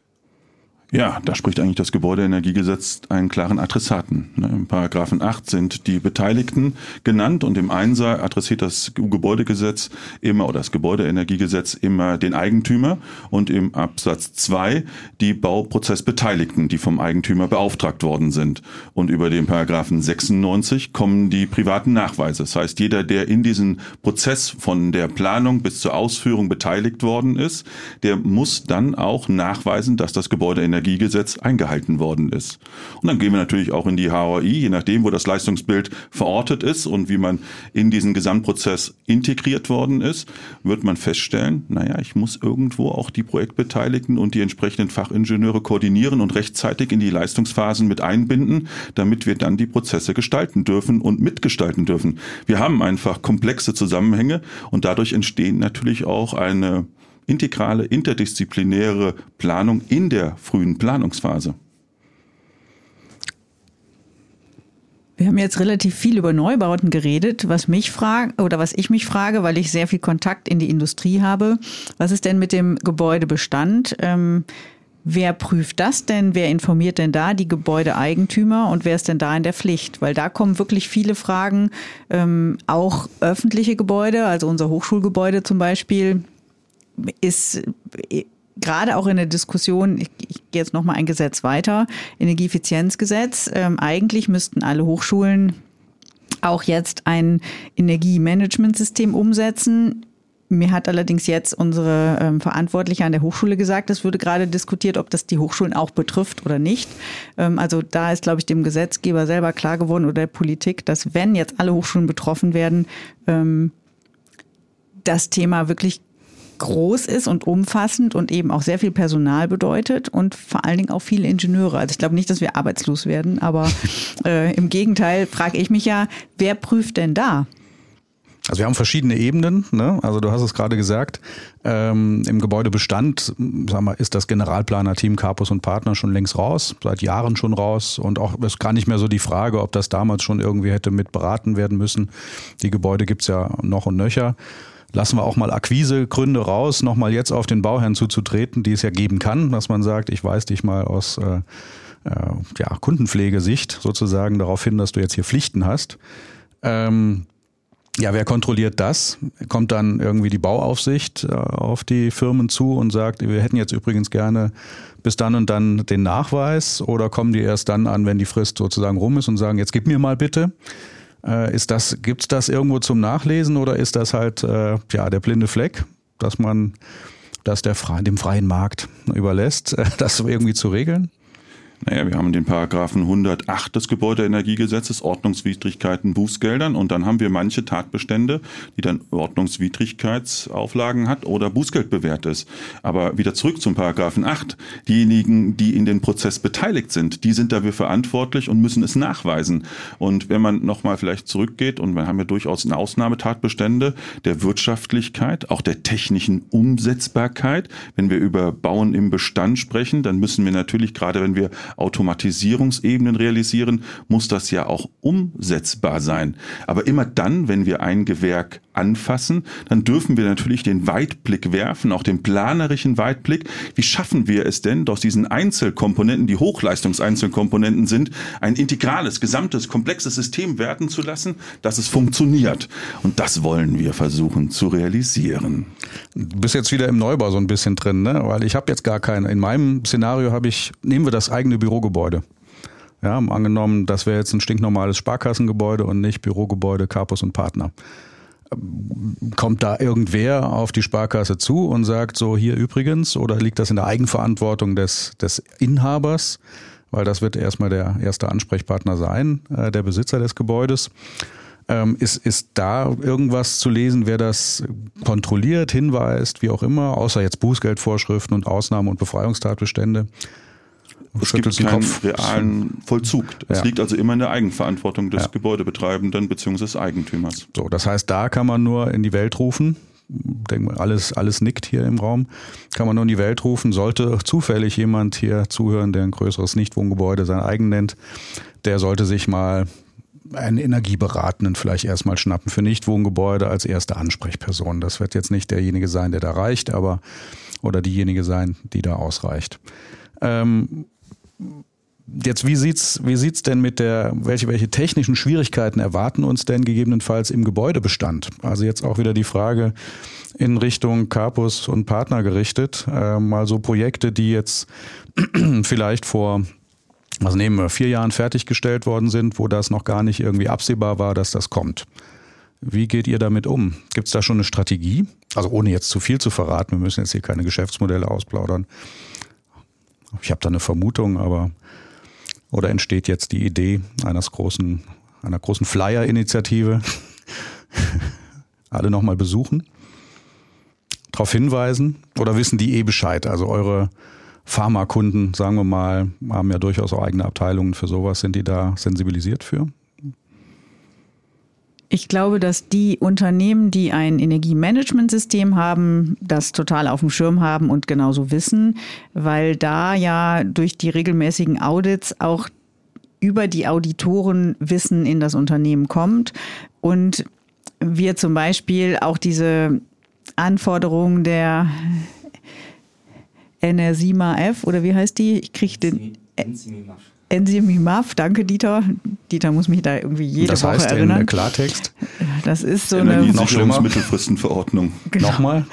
Ja, da spricht eigentlich das Gebäudeenergiegesetz einen klaren Adressaten. Im Paragraphen acht sind die Beteiligten genannt und im Einser adressiert das Gebäudegesetz immer oder das Gebäudeenergiegesetz immer den Eigentümer und im Absatz zwei die Bauprozessbeteiligten, die vom Eigentümer beauftragt worden sind. Und über den Paragraphen sechsundneunzig kommen die privaten Nachweise. Das heißt, jeder, der in diesen Prozess von der Planung bis zur Ausführung beteiligt worden ist, der muss dann auch nachweisen, dass das Gebäudeenergiegesetz Energiegesetz eingehalten worden ist. Und dann gehen wir natürlich auch in die H O I, je nachdem, wo das Leistungsbild verortet ist und wie man in diesen Gesamtprozess integriert worden ist, wird man feststellen, naja, ich muss irgendwo auch die Projektbeteiligten und die entsprechenden Fachingenieure koordinieren und rechtzeitig in die Leistungsphasen mit einbinden, damit wir dann die Prozesse gestalten dürfen und mitgestalten dürfen. Wir haben einfach komplexe Zusammenhänge und dadurch entstehen natürlich auch eine integrale, interdisziplinäre Planung in der frühen Planungsphase. Wir haben jetzt relativ viel über Neubauten geredet, was mich frage oder was ich mich frage, weil ich sehr viel Kontakt in die Industrie habe. Was ist denn mit dem Gebäudebestand? Ähm, wer prüft das denn? Wer informiert denn da die Gebäudeeigentümer und wer ist denn da in der Pflicht? Weil da kommen wirklich viele Fragen, ähm, auch öffentliche Gebäude, also unser Hochschulgebäude zum Beispiel, ist gerade auch in der Diskussion, ich, ich gehe jetzt nochmal ein Gesetz weiter, Energieeffizienzgesetz, ähm, eigentlich müssten alle Hochschulen auch jetzt ein Energiemanagementsystem umsetzen. Mir hat allerdings jetzt unsere ähm, Verantwortliche an der Hochschule gesagt, es würde gerade diskutiert, ob das die Hochschulen auch betrifft oder nicht. Ähm, also da ist, glaube ich, dem Gesetzgeber selber klar geworden oder der Politik, dass wenn jetzt alle Hochschulen betroffen werden, ähm, das Thema wirklich groß ist und umfassend und eben auch sehr viel Personal bedeutet und vor allen Dingen auch viele Ingenieure. Also ich glaube nicht, dass wir arbeitslos werden, aber äh, im Gegenteil frage ich mich ja, wer prüft denn da? Also wir haben verschiedene Ebenen, ne? Also du hast es gerade gesagt, ähm, im Gebäudebestand, sag mal, ist das Generalplaner-Team Karpus und Partner schon längst raus, seit Jahren schon raus und auch ist gar nicht mehr so die Frage, ob das damals schon irgendwie hätte mit beraten werden müssen. Die Gebäude gibt's ja noch und nöcher. Lassen wir auch mal Akquisegründe raus, nochmal jetzt auf den Bauherrn zuzutreten, die es ja geben kann, dass man sagt, ich weise dich mal aus äh, äh, ja, Kundenpflegesicht sozusagen darauf hin, dass du jetzt hier Pflichten hast. Ähm, ja, wer kontrolliert das? Kommt dann irgendwie die Bauaufsicht äh, auf die Firmen zu und sagt, wir hätten jetzt übrigens gerne bis dann und dann den Nachweis, oder kommen die erst dann an, wenn die Frist sozusagen rum ist und sagen, jetzt gib mir mal bitte? Ist das, gibt's das irgendwo zum Nachlesen oder ist das halt äh, ja der blinde Fleck, dass man das der, dem freien Markt überlässt, das irgendwie zu regeln? Naja, wir haben den Paragraphen hundertacht des Gebäudeenergiegesetzes, Ordnungswidrigkeiten, Bußgeldern, und dann haben wir manche Tatbestände, die dann Ordnungswidrigkeitsauflagen hat oder Bußgeld bewährt ist. Aber wieder zurück zum Paragraphen acht. Diejenigen, die in den Prozess beteiligt sind, die sind dafür verantwortlich und müssen es nachweisen. Und wenn man nochmal vielleicht zurückgeht, und wir haben ja durchaus eine Ausnahmetatbestände der Wirtschaftlichkeit, auch der technischen Umsetzbarkeit. Wenn wir über Bauen im Bestand sprechen, dann müssen wir natürlich, gerade wenn wir Automatisierungsebenen realisieren, muss das ja auch umsetzbar sein. Aber immer dann, wenn wir ein Gewerk anfassen, dann dürfen wir natürlich den Weitblick werfen, auch den planerischen Weitblick. Wie schaffen wir es denn, aus diesen Einzelkomponenten, die Hochleistungseinzelkomponenten sind, ein integrales, gesamtes, komplexes System werden zu lassen, dass es funktioniert? Und das wollen wir versuchen zu realisieren. Du bist jetzt wieder im Neubau so ein bisschen drin, ne? Weil ich habe jetzt gar keinen. In meinem Szenario habe ich, nehmen wir das eigene Bürogebäude. Ja, angenommen, das wäre jetzt ein stinknormales Sparkassengebäude und nicht Bürogebäude Karpus und Partner. Kommt da irgendwer auf die Sparkasse zu und sagt so, hier übrigens, oder liegt das in der Eigenverantwortung des, des Inhabers? Weil das wird erstmal der erste Ansprechpartner sein, äh, der Besitzer des Gebäudes. Ähm, ist, ist da irgendwas zu lesen, wer das kontrolliert, hinweist, wie auch immer, außer jetzt Bußgeldvorschriften und Ausnahme- und Befreiungstatbestände? Es gibt keinen realen Vollzug. Es ja. liegt also immer in der Eigenverantwortung des ja. Gebäudebetreibenden bzw. Eigentümers. So, das heißt, da kann man nur in die Welt rufen. Denk mal, alles, alles nickt hier im Raum. Kann man nur in die Welt rufen. Sollte zufällig jemand hier zuhören, der ein größeres Nichtwohngebäude sein eigen nennt, der sollte sich mal einen Energieberatenden vielleicht erstmal schnappen für Nichtwohngebäude als erste Ansprechperson. Das wird jetzt nicht derjenige sein, der da reicht, aber oder diejenige sein, die da ausreicht. Ähm, Jetzt, wie sieht's, wie sieht's denn mit der, welche, welche technischen Schwierigkeiten erwarten uns denn gegebenenfalls im Gebäudebestand? Also jetzt auch wieder die Frage in Richtung Karpus und Partner gerichtet. Äh, mal so Projekte, die jetzt vielleicht vor, was nehmen wir, vier Jahren fertiggestellt worden sind, wo das noch gar nicht irgendwie absehbar war, dass das kommt. Wie geht ihr damit um? Gibt's da schon eine Strategie? Also ohne jetzt zu viel zu verraten, wir müssen jetzt hier keine Geschäftsmodelle ausplaudern. Ich habe da eine Vermutung, aber oder entsteht jetzt die Idee eines großen, einer großen Flyer-Initiative? Alle nochmal besuchen, darauf hinweisen oder wissen die eh Bescheid? Also eure Pharmakunden, sagen wir mal, haben ja durchaus auch eigene Abteilungen für sowas. Sind die da sensibilisiert für? Ich glaube, dass die Unternehmen, die ein Energiemanagementsystem haben, das total auf dem Schirm haben und genauso wissen, weil da ja durch die regelmäßigen Audits auch über die Auditoren Wissen in das Unternehmen kommt und wir zum Beispiel auch diese Anforderungen der N R S I M A F oder wie heißt die? Ich kriege den N S I M A F. N S I M A F, danke Dieter. Dieter muss mich da irgendwie jede das Woche heißt erinnern. Das heißt in Klartext? Das ist so eine... Energiesicherungsmittelfristenverordnung. Genau. Nochmal?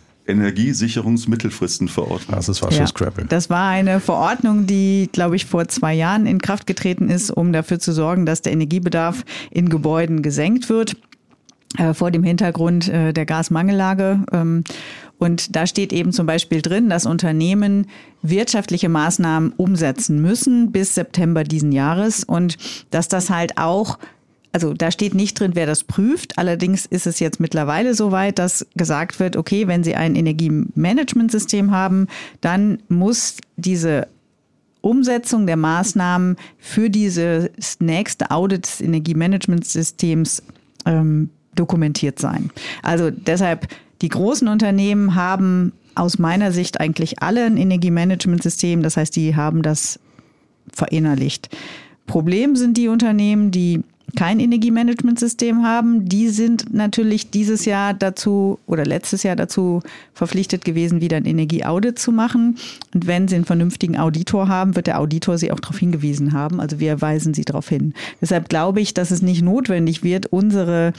Energiesicherungsmittelfristenverordnung. Das ist was ja, für Scrabble. Das war eine Verordnung, die, glaube ich, vor zwei Jahren in Kraft getreten ist, um dafür zu sorgen, dass der Energiebedarf in Gebäuden gesenkt wird, äh, vor dem Hintergrund äh, der Gasmangellage. Ähm, Und da steht eben zum Beispiel drin, dass Unternehmen wirtschaftliche Maßnahmen umsetzen müssen bis September diesen Jahres und dass das halt auch, also da steht nicht drin, wer das prüft. Allerdings ist es jetzt mittlerweile so weit, dass gesagt wird, okay, wenn Sie ein Energiemanagementsystem haben, dann muss diese Umsetzung der Maßnahmen für dieses nächste Audit des Energiemanagementsystems ähm, dokumentiert sein. Also deshalb die großen Unternehmen haben aus meiner Sicht eigentlich alle ein Energiemanagementsystem. Das heißt, die haben das verinnerlicht. Problem sind die Unternehmen, die kein Energiemanagementsystem haben. Die sind natürlich dieses Jahr dazu oder letztes Jahr dazu verpflichtet gewesen, wieder ein Energieaudit zu machen. Und wenn sie einen vernünftigen Auditor haben, wird der Auditor sie auch darauf hingewiesen haben. Also wir weisen sie darauf hin. Deshalb glaube ich, dass es nicht notwendig wird, unsere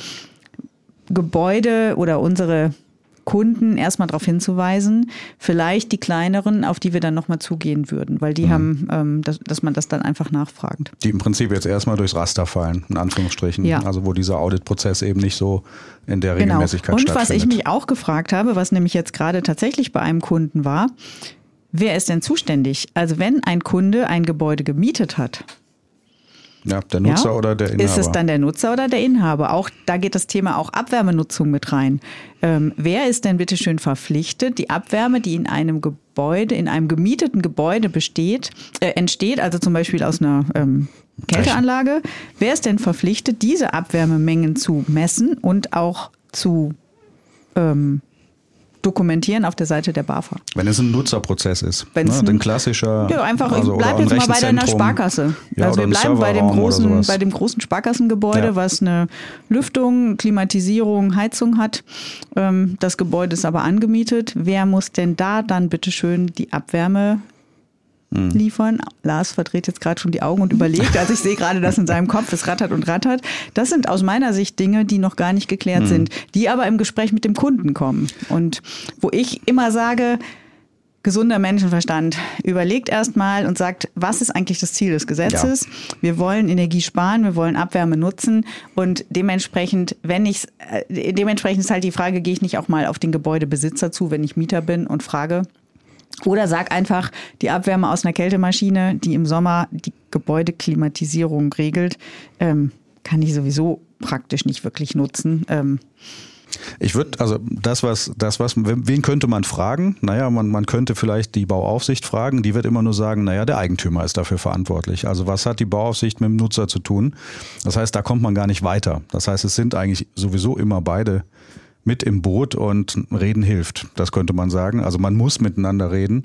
Gebäude oder unsere Kunden erstmal darauf hinzuweisen, vielleicht die kleineren, auf die wir dann nochmal zugehen würden, weil die mhm. haben, ähm, dass, dass man das dann einfach nachfragt. Die im Prinzip jetzt erstmal durchs Raster fallen, in Anführungsstrichen, ja. Also wo dieser Auditprozess eben nicht so in der Regelmäßigkeit genau. Und stattfindet. was ich mich auch gefragt habe, was nämlich jetzt gerade tatsächlich bei einem Kunden war, wer ist denn zuständig? Also wenn ein Kunde ein Gebäude gemietet hat, ja, der Nutzer ja? oder der Inhaber? Ist es dann der Nutzer oder der Inhaber? Auch da geht das Thema auch Abwärmenutzung mit rein. Ähm, wer ist denn bitte schön verpflichtet, die Abwärme, die in einem Gebäude, in einem gemieteten Gebäude besteht, äh, entsteht, also zum Beispiel aus einer ähm, Kälteanlage, wer ist denn verpflichtet, diese Abwärmemengen zu messen und auch zu ähm, dokumentieren auf der Seite der BAFA. Wenn es ein Nutzerprozess ist, Wenn's ne, ein, ein klassischer. Ja, einfach, also, ich bleibe jetzt mal bei deiner Sparkasse. Ja, also wir bleiben bei dem großen, bei dem großen Sparkassengebäude, ja. was eine Lüftung, Klimatisierung, Heizung hat. Das Gebäude ist aber angemietet. Wer muss denn da dann bitteschön die Abwärme liefern? Lars verdreht jetzt gerade schon die Augen und überlegt, also ich sehe gerade, dass in seinem Kopf es rattert und rattert. Das sind aus meiner Sicht Dinge, die noch gar nicht geklärt mhm. sind, die aber im Gespräch mit dem Kunden kommen. Und wo ich immer sage, gesunder Menschenverstand überlegt erstmal und sagt, was ist eigentlich das Ziel des Gesetzes? Ja. Wir wollen Energie sparen, wir wollen Abwärme nutzen und dementsprechend, wenn ich äh, dementsprechend ist halt die Frage, gehe ich nicht auch mal auf den Gebäudebesitzer zu, wenn ich Mieter bin und frage, oder sag einfach, die Abwärme aus einer Kältemaschine, die im Sommer die Gebäudeklimatisierung regelt, ähm, kann ich sowieso praktisch nicht wirklich nutzen. Ähm, Ich würde, also das was, das was, wen könnte man fragen? Naja, man, man könnte vielleicht die Bauaufsicht fragen, die wird immer nur sagen, naja, der Eigentümer ist dafür verantwortlich. Also was hat die Bauaufsicht mit dem Nutzer zu tun? Das heißt, da kommt man gar nicht weiter. Das heißt, es sind eigentlich sowieso immer beide mit im Boot und reden hilft. Das könnte man sagen. Also man muss miteinander reden.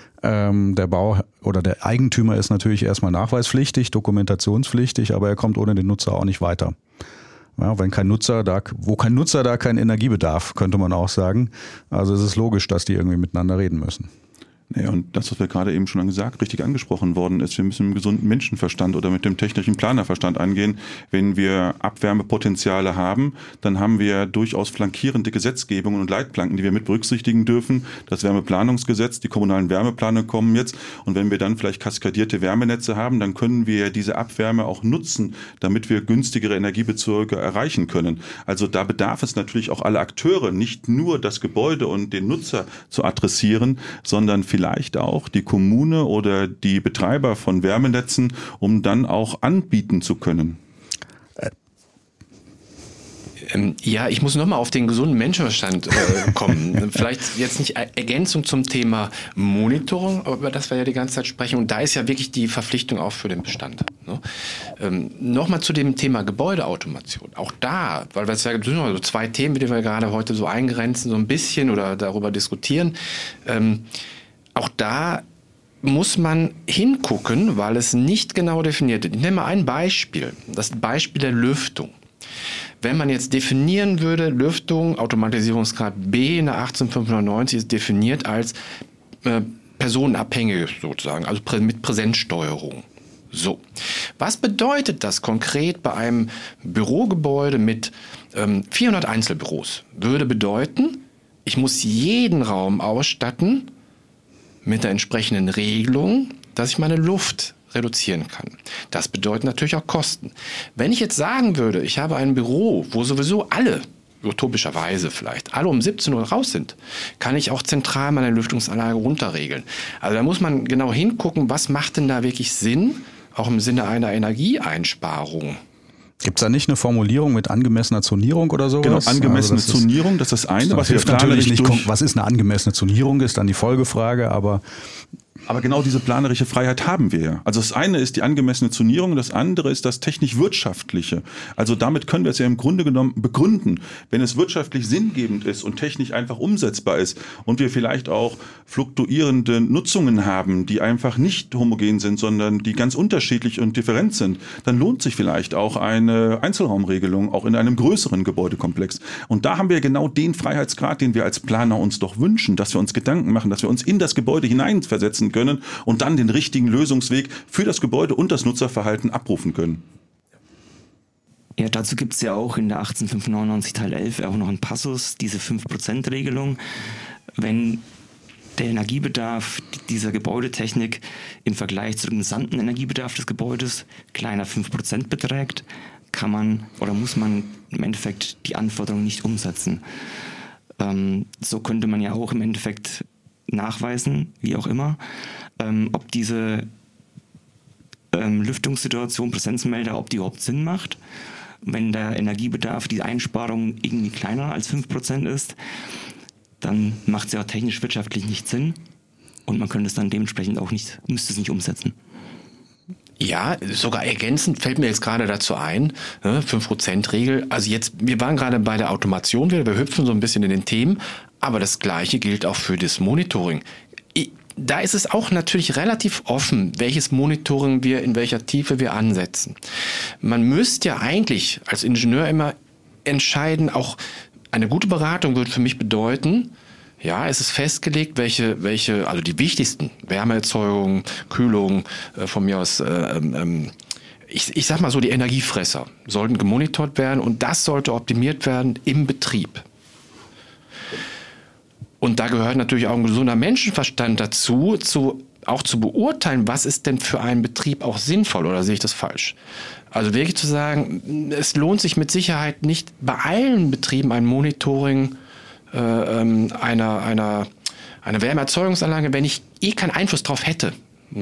Ähm, der Bau oder der Eigentümer ist natürlich erstmal nachweispflichtig, dokumentationspflichtig, aber er kommt ohne den Nutzer auch nicht weiter. Ja, wenn kein Nutzer da, wo kein Nutzer, da kein Energiebedarf, könnte man auch sagen. Also es ist logisch, dass die irgendwie miteinander reden müssen. Naja, und das, was wir gerade eben schon gesagt, richtig angesprochen worden ist, wir müssen mit dem gesunden Menschenverstand oder mit dem technischen Planerverstand angehen. Wenn wir Abwärmepotenziale haben, dann haben wir durchaus flankierende Gesetzgebungen und Leitplanken, die wir mit berücksichtigen dürfen. Das Wärmeplanungsgesetz, die kommunalen Wärmepläne kommen jetzt. Und wenn wir dann vielleicht kaskadierte Wärmenetze haben, dann können wir diese Abwärme auch nutzen, damit wir günstigere Energiebezirke erreichen können. Also da bedarf es natürlich auch alle Akteure, nicht nur das Gebäude und den Nutzer zu adressieren, sondern vielleicht Vielleicht auch die Kommune oder die Betreiber von Wärmenetzen, um dann auch anbieten zu können. Ähm, ja, ich muss nochmal auf den gesunden Menschenverstand äh, kommen. Vielleicht jetzt nicht Ergänzung zum Thema Monitoring, aber über das wir ja die ganze Zeit sprechen. Und da ist ja wirklich die Verpflichtung auch für den Bestand. Ne? Ähm, nochmal zu dem Thema Gebäudeautomation. Auch da, weil es ja so zwei Themen, die wir gerade heute so eingrenzen, so ein bisschen oder darüber diskutieren. Ähm, auch da muss man hingucken, weil es nicht genau definiert ist. Ich nehme mal ein Beispiel, das Beispiel der Lüftung. Wenn man jetzt definieren würde, Lüftung, Automatisierungsgrad B in der achtzehnhundertfünfundneunzig ist definiert als äh, personenabhängig sozusagen, also prä- mit Präsenzsteuerung. So, was bedeutet das konkret bei einem Bürogebäude mit ähm, vierhundert Einzelbüros? Würde bedeuten, ich muss jeden Raum ausstatten mit der entsprechenden Regelung, dass ich meine Luft reduzieren kann. Das bedeutet natürlich auch Kosten. Wenn ich jetzt sagen würde, ich habe ein Büro, wo sowieso alle, utopischerweise vielleicht, alle um siebzehn Uhr raus sind, kann ich auch zentral meine Lüftungsanlage runterregeln. Also da muss man genau hingucken, was macht denn da wirklich Sinn, auch im Sinne einer Energieeinsparung. Gibt es da nicht eine Formulierung mit angemessener Zonierung oder sowas? Genau, angemessene also das Zonierung, das ist das eine, das was hilft wir natürlich nicht. durch Was ist eine angemessene Zonierung, ist dann die Folgefrage, aber Aber genau diese planerische Freiheit haben wir ja. Also das eine ist die angemessene Zonierung, das andere ist das technisch-wirtschaftliche. Also damit können wir es ja im Grunde genommen begründen. Wenn es wirtschaftlich sinngebend ist und technisch einfach umsetzbar ist und wir vielleicht auch fluktuierende Nutzungen haben, die einfach nicht homogen sind, sondern die ganz unterschiedlich und different sind, dann lohnt sich vielleicht auch eine Einzelraumregelung, auch in einem größeren Gebäudekomplex. Und da haben wir genau den Freiheitsgrad, den wir als Planer uns doch wünschen, dass wir uns Gedanken machen, dass wir uns in das Gebäude hineinversetzen können und dann den richtigen Lösungsweg für das Gebäude und das Nutzerverhalten abrufen können. Ja, dazu gibt es ja auch in der achtzehnhundertfünfundneunzig Teil elf auch noch einen Passus, diese fünf Prozent Regelung. Wenn der Energiebedarf dieser Gebäudetechnik im Vergleich zu dem gesamten Energiebedarf des Gebäudes kleiner fünf Prozent beträgt, kann man oder muss man im Endeffekt die Anforderungen nicht umsetzen. Ähm, so könnte man ja auch im Endeffekt nachweisen, wie auch immer, ähm, ob diese ähm, Lüftungssituation, Präsenzmelder, ob die überhaupt Sinn macht. Wenn der Energiebedarf, die Einsparung irgendwie kleiner als fünf Prozent ist, dann macht es ja technisch wirtschaftlich nicht Sinn und man könnte es dann dementsprechend auch nicht, müsste es nicht umsetzen. Ja, sogar ergänzend fällt mir jetzt gerade dazu ein, ne, fünf Prozent Regel. Also jetzt, wir waren gerade bei der Automation wieder, wir hüpfen so ein bisschen in den Themen. Aber das Gleiche gilt auch für das Monitoring. Da ist es auch natürlich relativ offen, welches Monitoring wir in welcher Tiefe wir ansetzen. Man müsste ja eigentlich als Ingenieur immer entscheiden, auch eine gute Beratung würde für mich bedeuten, ja, es ist festgelegt, welche, welche, also die wichtigsten Wärmeerzeugung, Kühlung, äh, von mir aus, äh, ähm, ich, ich sag mal so, die Energiefresser sollten gemonitort werden und das sollte optimiert werden im Betrieb. Und da gehört natürlich auch ein gesunder Menschenverstand dazu, zu, auch zu beurteilen, was ist denn für einen Betrieb auch sinnvoll, oder sehe ich das falsch? Also wirklich zu sagen, es lohnt sich mit Sicherheit nicht bei allen Betrieben ein Monitoring äh, einer, einer, einer Wärmeerzeugungsanlage, wenn ich eh keinen Einfluss drauf hätte.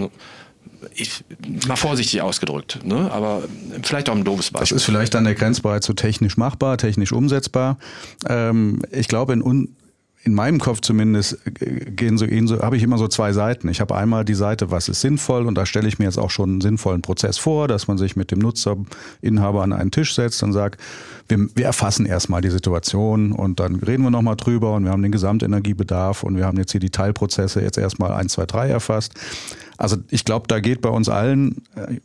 Ich, mal vorsichtig ausgedrückt, ne? Aber vielleicht auch ein doofes Beispiel. Das ist vielleicht dann der Grenzbereich zu technisch machbar, technisch umsetzbar. Ähm, ich glaube, in un In meinem Kopf zumindest gehen so, gehen so, habe ich immer so zwei Seiten. Ich habe einmal die Seite, was ist sinnvoll, und da stelle ich mir jetzt auch schon einen sinnvollen Prozess vor, dass man sich mit dem Nutzer, Inhaber an einen Tisch setzt und sagt, wir, wir erfassen erstmal die Situation und dann reden wir nochmal drüber und wir haben den Gesamtenergiebedarf und wir haben jetzt hier die Teilprozesse jetzt erstmal eins, zwei, drei erfasst. Also ich glaube, da geht bei uns allen,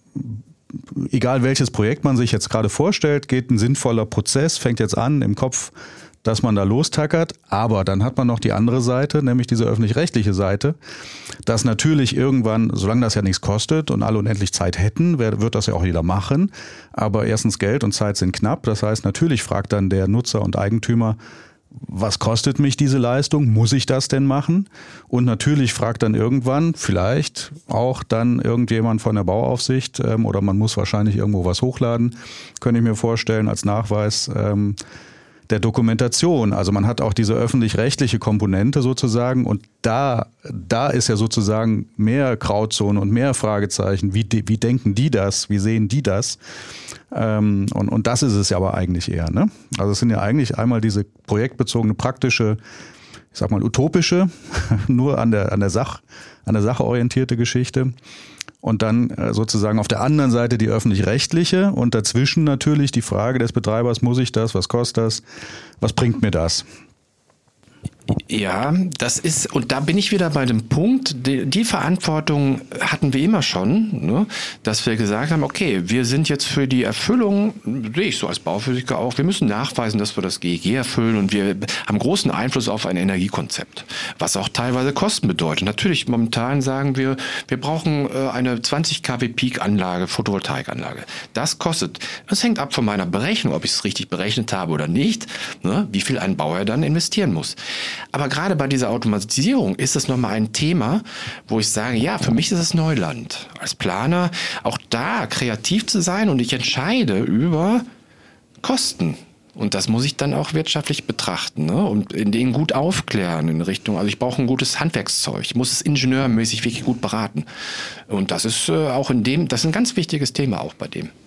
egal welches Projekt man sich jetzt gerade vorstellt, geht ein sinnvoller Prozess, fängt jetzt an im Kopf, dass man da lostackert, aber dann hat man noch die andere Seite, nämlich diese öffentlich-rechtliche Seite, dass natürlich irgendwann, solange das ja nichts kostet und alle unendlich Zeit hätten, wird das ja auch jeder machen, aber erstens Geld und Zeit sind knapp, das heißt natürlich fragt dann der Nutzer und Eigentümer, was kostet mich diese Leistung, muss ich das denn machen? Und natürlich fragt dann irgendwann vielleicht auch dann irgendjemand von der Bauaufsicht ähm, oder man muss wahrscheinlich irgendwo was hochladen, könnte ich mir vorstellen als Nachweis, ähm, der Dokumentation. Also man hat auch diese öffentlich-rechtliche Komponente sozusagen und da, da ist ja sozusagen mehr Grauzone und mehr Fragezeichen. Wie, wie denken die das? Wie sehen die das? Ähm, und, und das ist es ja aber eigentlich eher. Ne? Also es sind ja eigentlich einmal diese projektbezogene, praktische, ich sag mal utopische, nur an der, an der Sach, an der Sache orientierte Geschichte. Und dann sozusagen auf der anderen Seite die öffentlich-rechtliche und dazwischen natürlich die Frage des Betreibers, muss ich das, was kostet das, was bringt mir das? Ja, das ist, und da bin ich wieder bei dem Punkt, die, die Verantwortung hatten wir immer schon, ne, dass wir gesagt haben, okay, wir sind jetzt für die Erfüllung, sehe ich so als Bauphysiker auch, wir müssen nachweisen, dass wir das G E G erfüllen und wir haben großen Einfluss auf ein Energiekonzept, was auch teilweise Kosten bedeutet. Natürlich, momentan sagen wir, wir brauchen äh, eine zwanzig Kilowatt Peak-Anlage, Photovoltaikanlage. Das kostet, das hängt ab von meiner Berechnung, ob ich es richtig berechnet habe oder nicht, ne, wie viel ein Bauer dann investieren muss. Aber gerade bei dieser Automatisierung ist es nochmal ein Thema, wo ich sage, ja, für mich ist es Neuland. Als Planer auch da kreativ zu sein und ich entscheide über Kosten. Und das muss ich dann auch wirtschaftlich betrachten, ne? Und in denen gut aufklären in Richtung, also ich brauche ein gutes Handwerkszeug, ich muss es ingenieurmäßig wirklich gut beraten. Und das ist äh, auch in dem, das ist ein ganz wichtiges Thema auch bei dem.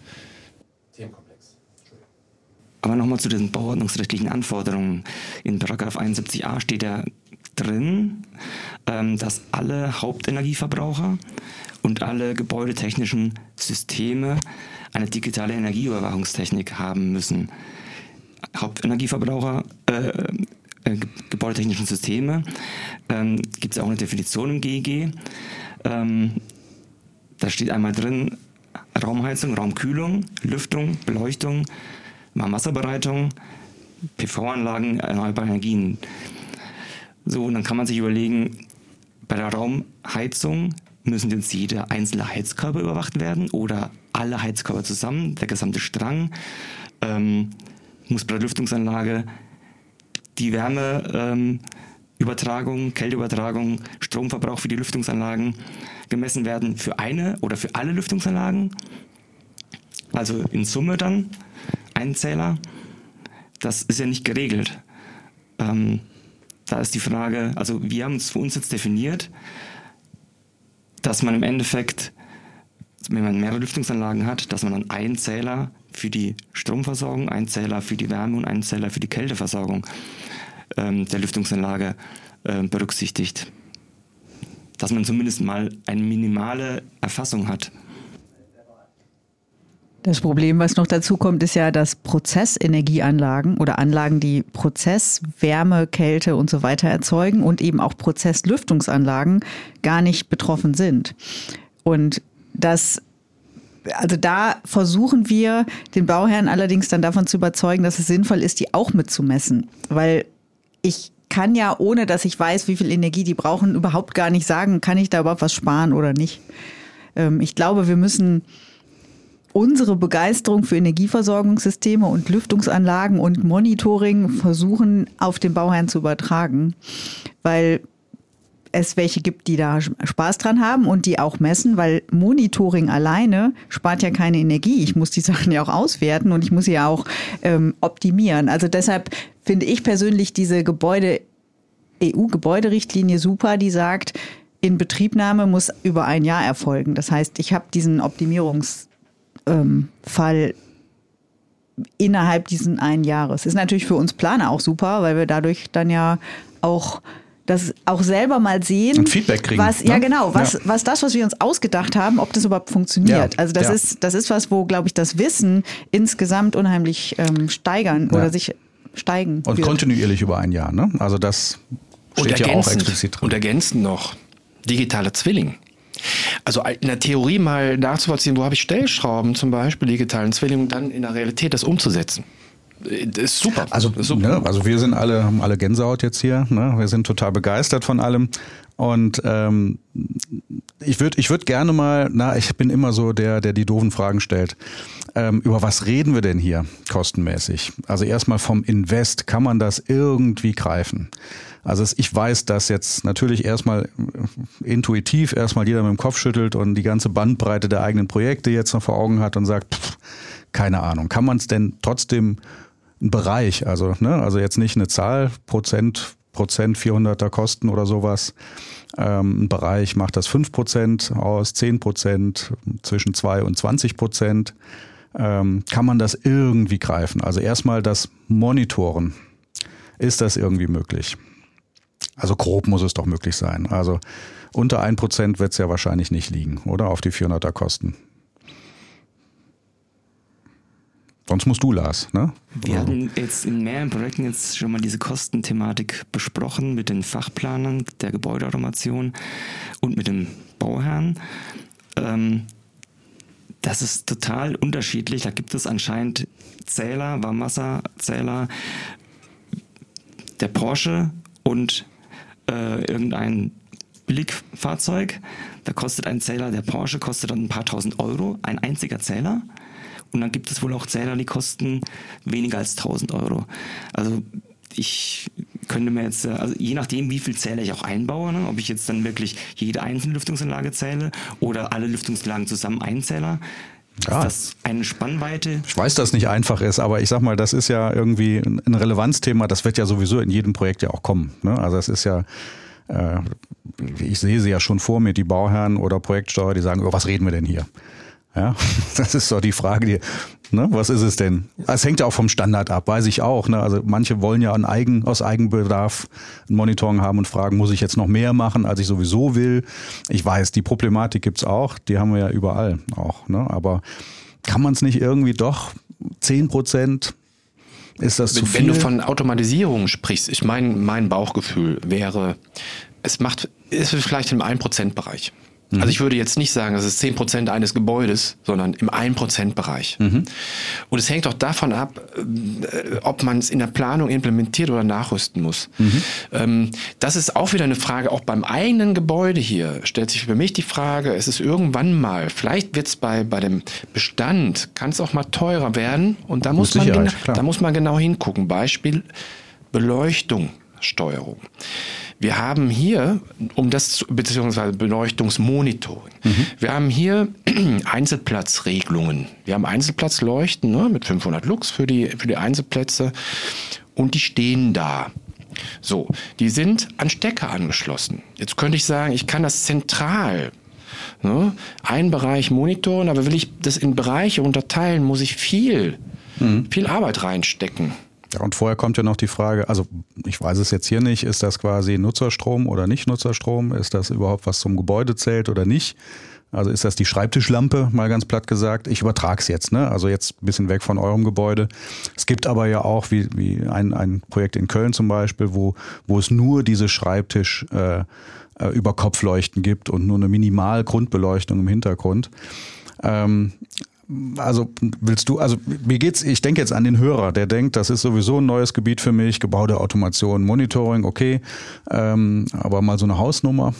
Aber nochmal zu den bauordnungsrechtlichen Anforderungen. In Paragraph einundsiebzig a steht ja drin, dass alle Hauptenergieverbraucher und alle gebäudetechnischen Systeme eine digitale Energieüberwachungstechnik haben müssen. Hauptenergieverbraucher, äh, äh, gebäudetechnischen Systeme, ähm, gibt es auch eine Definition im G E G. Ähm, da steht einmal drin, Raumheizung, Raumkühlung, Lüftung, Beleuchtung, Wasserbereitung, P V-Anlagen, erneuerbare Energien. So, und dann kann man sich überlegen, bei der Raumheizung müssen jetzt jeder einzelne Heizkörper überwacht werden oder alle Heizkörper zusammen, der gesamte Strang. Ähm, muss bei der Lüftungsanlage die Wärmeübertragung, ähm, Kälteübertragung, Stromverbrauch für die Lüftungsanlagen gemessen werden für eine oder für alle Lüftungsanlagen. Also in Summe dann ein Zähler. Das ist ja nicht geregelt. Ähm, da ist die Frage, also wir haben es für uns jetzt definiert, dass man im Endeffekt, wenn man mehrere Lüftungsanlagen hat, dass man dann einen Zähler für die Stromversorgung, einen Zähler für die Wärme und einen Zähler für die Kälteversorgung ähm, der Lüftungsanlage äh, berücksichtigt. Dass man zumindest mal eine minimale Erfassung hat. Das Problem, was noch dazu kommt, ist ja, dass Prozessenergieanlagen oder Anlagen, die Prozess, Wärme, Kälte und so weiter erzeugen und eben auch Prozesslüftungsanlagen gar nicht betroffen sind. Und das, also da versuchen wir den Bauherrn allerdings dann davon zu überzeugen, dass es sinnvoll ist, die auch mitzumessen. Weil ich kann ja, ohne dass ich weiß, wie viel Energie die brauchen, überhaupt gar nicht sagen, kann ich da überhaupt was sparen oder nicht. Ich glaube, wir müssen unsere Begeisterung für Energieversorgungssysteme und Lüftungsanlagen und Monitoring versuchen, auf den Bauherrn zu übertragen, weil es welche gibt, die da Spaß dran haben und die auch messen, weil Monitoring alleine spart ja keine Energie. Ich muss die Sachen ja auch auswerten und ich muss sie ja auch ähm, optimieren. Also deshalb finde ich persönlich diese Gebäude, E U-Gebäuderichtlinie super, die sagt, Inbetriebnahme muss über ein Jahr erfolgen. Das heißt, ich habe diesen Optimierungsfall innerhalb diesen einen Jahres. Ist natürlich für uns Planer auch super, weil wir dadurch dann ja auch das auch selber mal sehen. Und Feedback kriegen. Was, ne? Ja, genau. Was, ja. was das, was wir uns ausgedacht haben, ob das überhaupt funktioniert. Ja, also das ja. ist, das ist was, wo, glaube ich, das Wissen insgesamt unheimlich ähm, steigern Ja. oder sich steigen Und wird. kontinuierlich über ein Jahr, ne? Also das steht ja auch explizit drin. Und ergänzend noch digitale Zwilling. Also in der Theorie mal nachzuvollziehen, wo habe ich Stellschrauben zum Beispiel, digitalen Zwilling, und dann in der Realität das umzusetzen. Das ist super. Also, das ist super. Ne, also wir sind alle, haben alle Gänsehaut jetzt hier. Ne? Wir sind total begeistert von allem. Und ähm, ich würde ich würd gerne mal, na, ich bin immer so der, der die doofen Fragen stellt. Ähm, über was reden wir denn hier kostenmäßig? Also erstmal vom Invest, kann man das irgendwie greifen? Also ich weiß, dass jetzt natürlich erstmal intuitiv erstmal jeder mit dem Kopf schüttelt und die ganze Bandbreite der eigenen Projekte jetzt noch vor Augen hat und sagt, pff, keine Ahnung, kann man es denn trotzdem einen Bereich, also ne, also jetzt nicht eine Zahl, Prozent, Prozent, vierhunderter Kosten oder sowas, ähm, ein Bereich macht das fünf Prozent aus, zehn Prozent, zwischen zwei und zwanzig Prozent, ähm, kann man das irgendwie greifen? Also erstmal das Monitoren, ist das irgendwie möglich? Also grob muss es doch möglich sein. Also unter ein Prozent wird es ja wahrscheinlich nicht liegen, oder? Auf die vierhunderter Kosten. Sonst musst du, Lars, ne? Wir hatten jetzt in mehreren Projekten jetzt schon mal diese Kostenthematik besprochen mit den Fachplanern der Gebäudeautomation und mit dem Bauherrn. Ähm, das ist total unterschiedlich. Da gibt es anscheinend Zähler, Warmwasserzähler, der Porsche und äh, irgendein Billigfahrzeug. Da kostet ein Zähler, der Porsche kostet dann ein paar tausend Euro, ein einziger Zähler. Und dann gibt es wohl auch Zähler, die kosten weniger als tausend Euro. Also ich könnte mir jetzt, also je nachdem, wie viel Zähler ich auch einbaue, ne, ob ich jetzt dann wirklich jede einzelne Lüftungsanlage zähle oder alle Lüftungsanlagen zusammen einen Zähler, Ja. ist das eine Spannweite. Ich weiß, dass es nicht einfach ist, aber ich sag mal, das ist ja irgendwie ein Relevanzthema, das wird ja sowieso in jedem Projekt ja auch kommen. Ne? Also es ist ja, äh, ich sehe sie ja schon vor mir, die Bauherren oder Projektsteuer, die sagen, oh, was reden wir denn hier? Ja, das ist doch die Frage, die, ne, was ist es denn? Es hängt ja auch vom Standard ab, weiß ich auch. Ne? Also manche wollen ja an Eigen, aus Eigenbedarf ein Monitoring haben und fragen, muss ich jetzt noch mehr machen, als ich sowieso will? Ich weiß, die Problematik gibt's auch, die haben wir ja überall auch. Ne? Aber kann man es nicht irgendwie doch zehn Prozent? Ist das zu viel? Wenn du von Automatisierung sprichst, ich meine, mein Bauchgefühl wäre, es macht, ist vielleicht im ein Prozent Bereich. Mhm. Also ich würde jetzt nicht sagen, das ist zehn Prozent eines Gebäudes, sondern im ein Prozent Bereich. Mhm. Und es hängt auch davon ab, ob man es in der Planung implementiert oder nachrüsten muss. Mhm. Das ist auch wieder eine Frage, auch beim eigenen Gebäude hier stellt sich für mich die Frage, es ist irgendwann mal, vielleicht wird es bei, bei dem Bestand, kann es auch mal teurer werden und da muss, man genau, da muss man genau hingucken. Beispiel Beleuchtung, Steuerung. Wir haben hier, um das, beziehungsweise Beleuchtungsmonitoring, mhm. wir haben hier Einzelplatzregelungen. Wir haben Einzelplatzleuchten, ne, mit fünfhundert Lux für die, für die Einzelplätze und die stehen da. So, die sind an Stecker angeschlossen. Jetzt könnte ich sagen, ich kann das zentral, ne, einen Bereich monitoren, aber will ich das in Bereiche unterteilen, muss ich viel, mhm. viel Arbeit reinstecken. Ja, und vorher kommt ja noch die Frage, also ich weiß es jetzt hier nicht, ist das quasi Nutzerstrom oder nicht Nutzerstrom? Ist das überhaupt was zum Gebäude zählt oder nicht? Also ist das die Schreibtischlampe, mal ganz platt gesagt. Ich übertrage es jetzt, ne? Also jetzt ein bisschen weg von eurem Gebäude. Es gibt aber ja auch wie, wie ein, ein Projekt in Köln zum Beispiel, wo, wo es nur diese Schreibtisch äh, über Kopfleuchten gibt und nur eine minimal Grundbeleuchtung im Hintergrund. Ähm, Also willst du, also mir geht's, ich denke jetzt an den Hörer, der denkt, das ist sowieso ein neues Gebiet für mich, Gebäudeautomation, Monitoring, okay, ähm, aber mal so eine Hausnummer.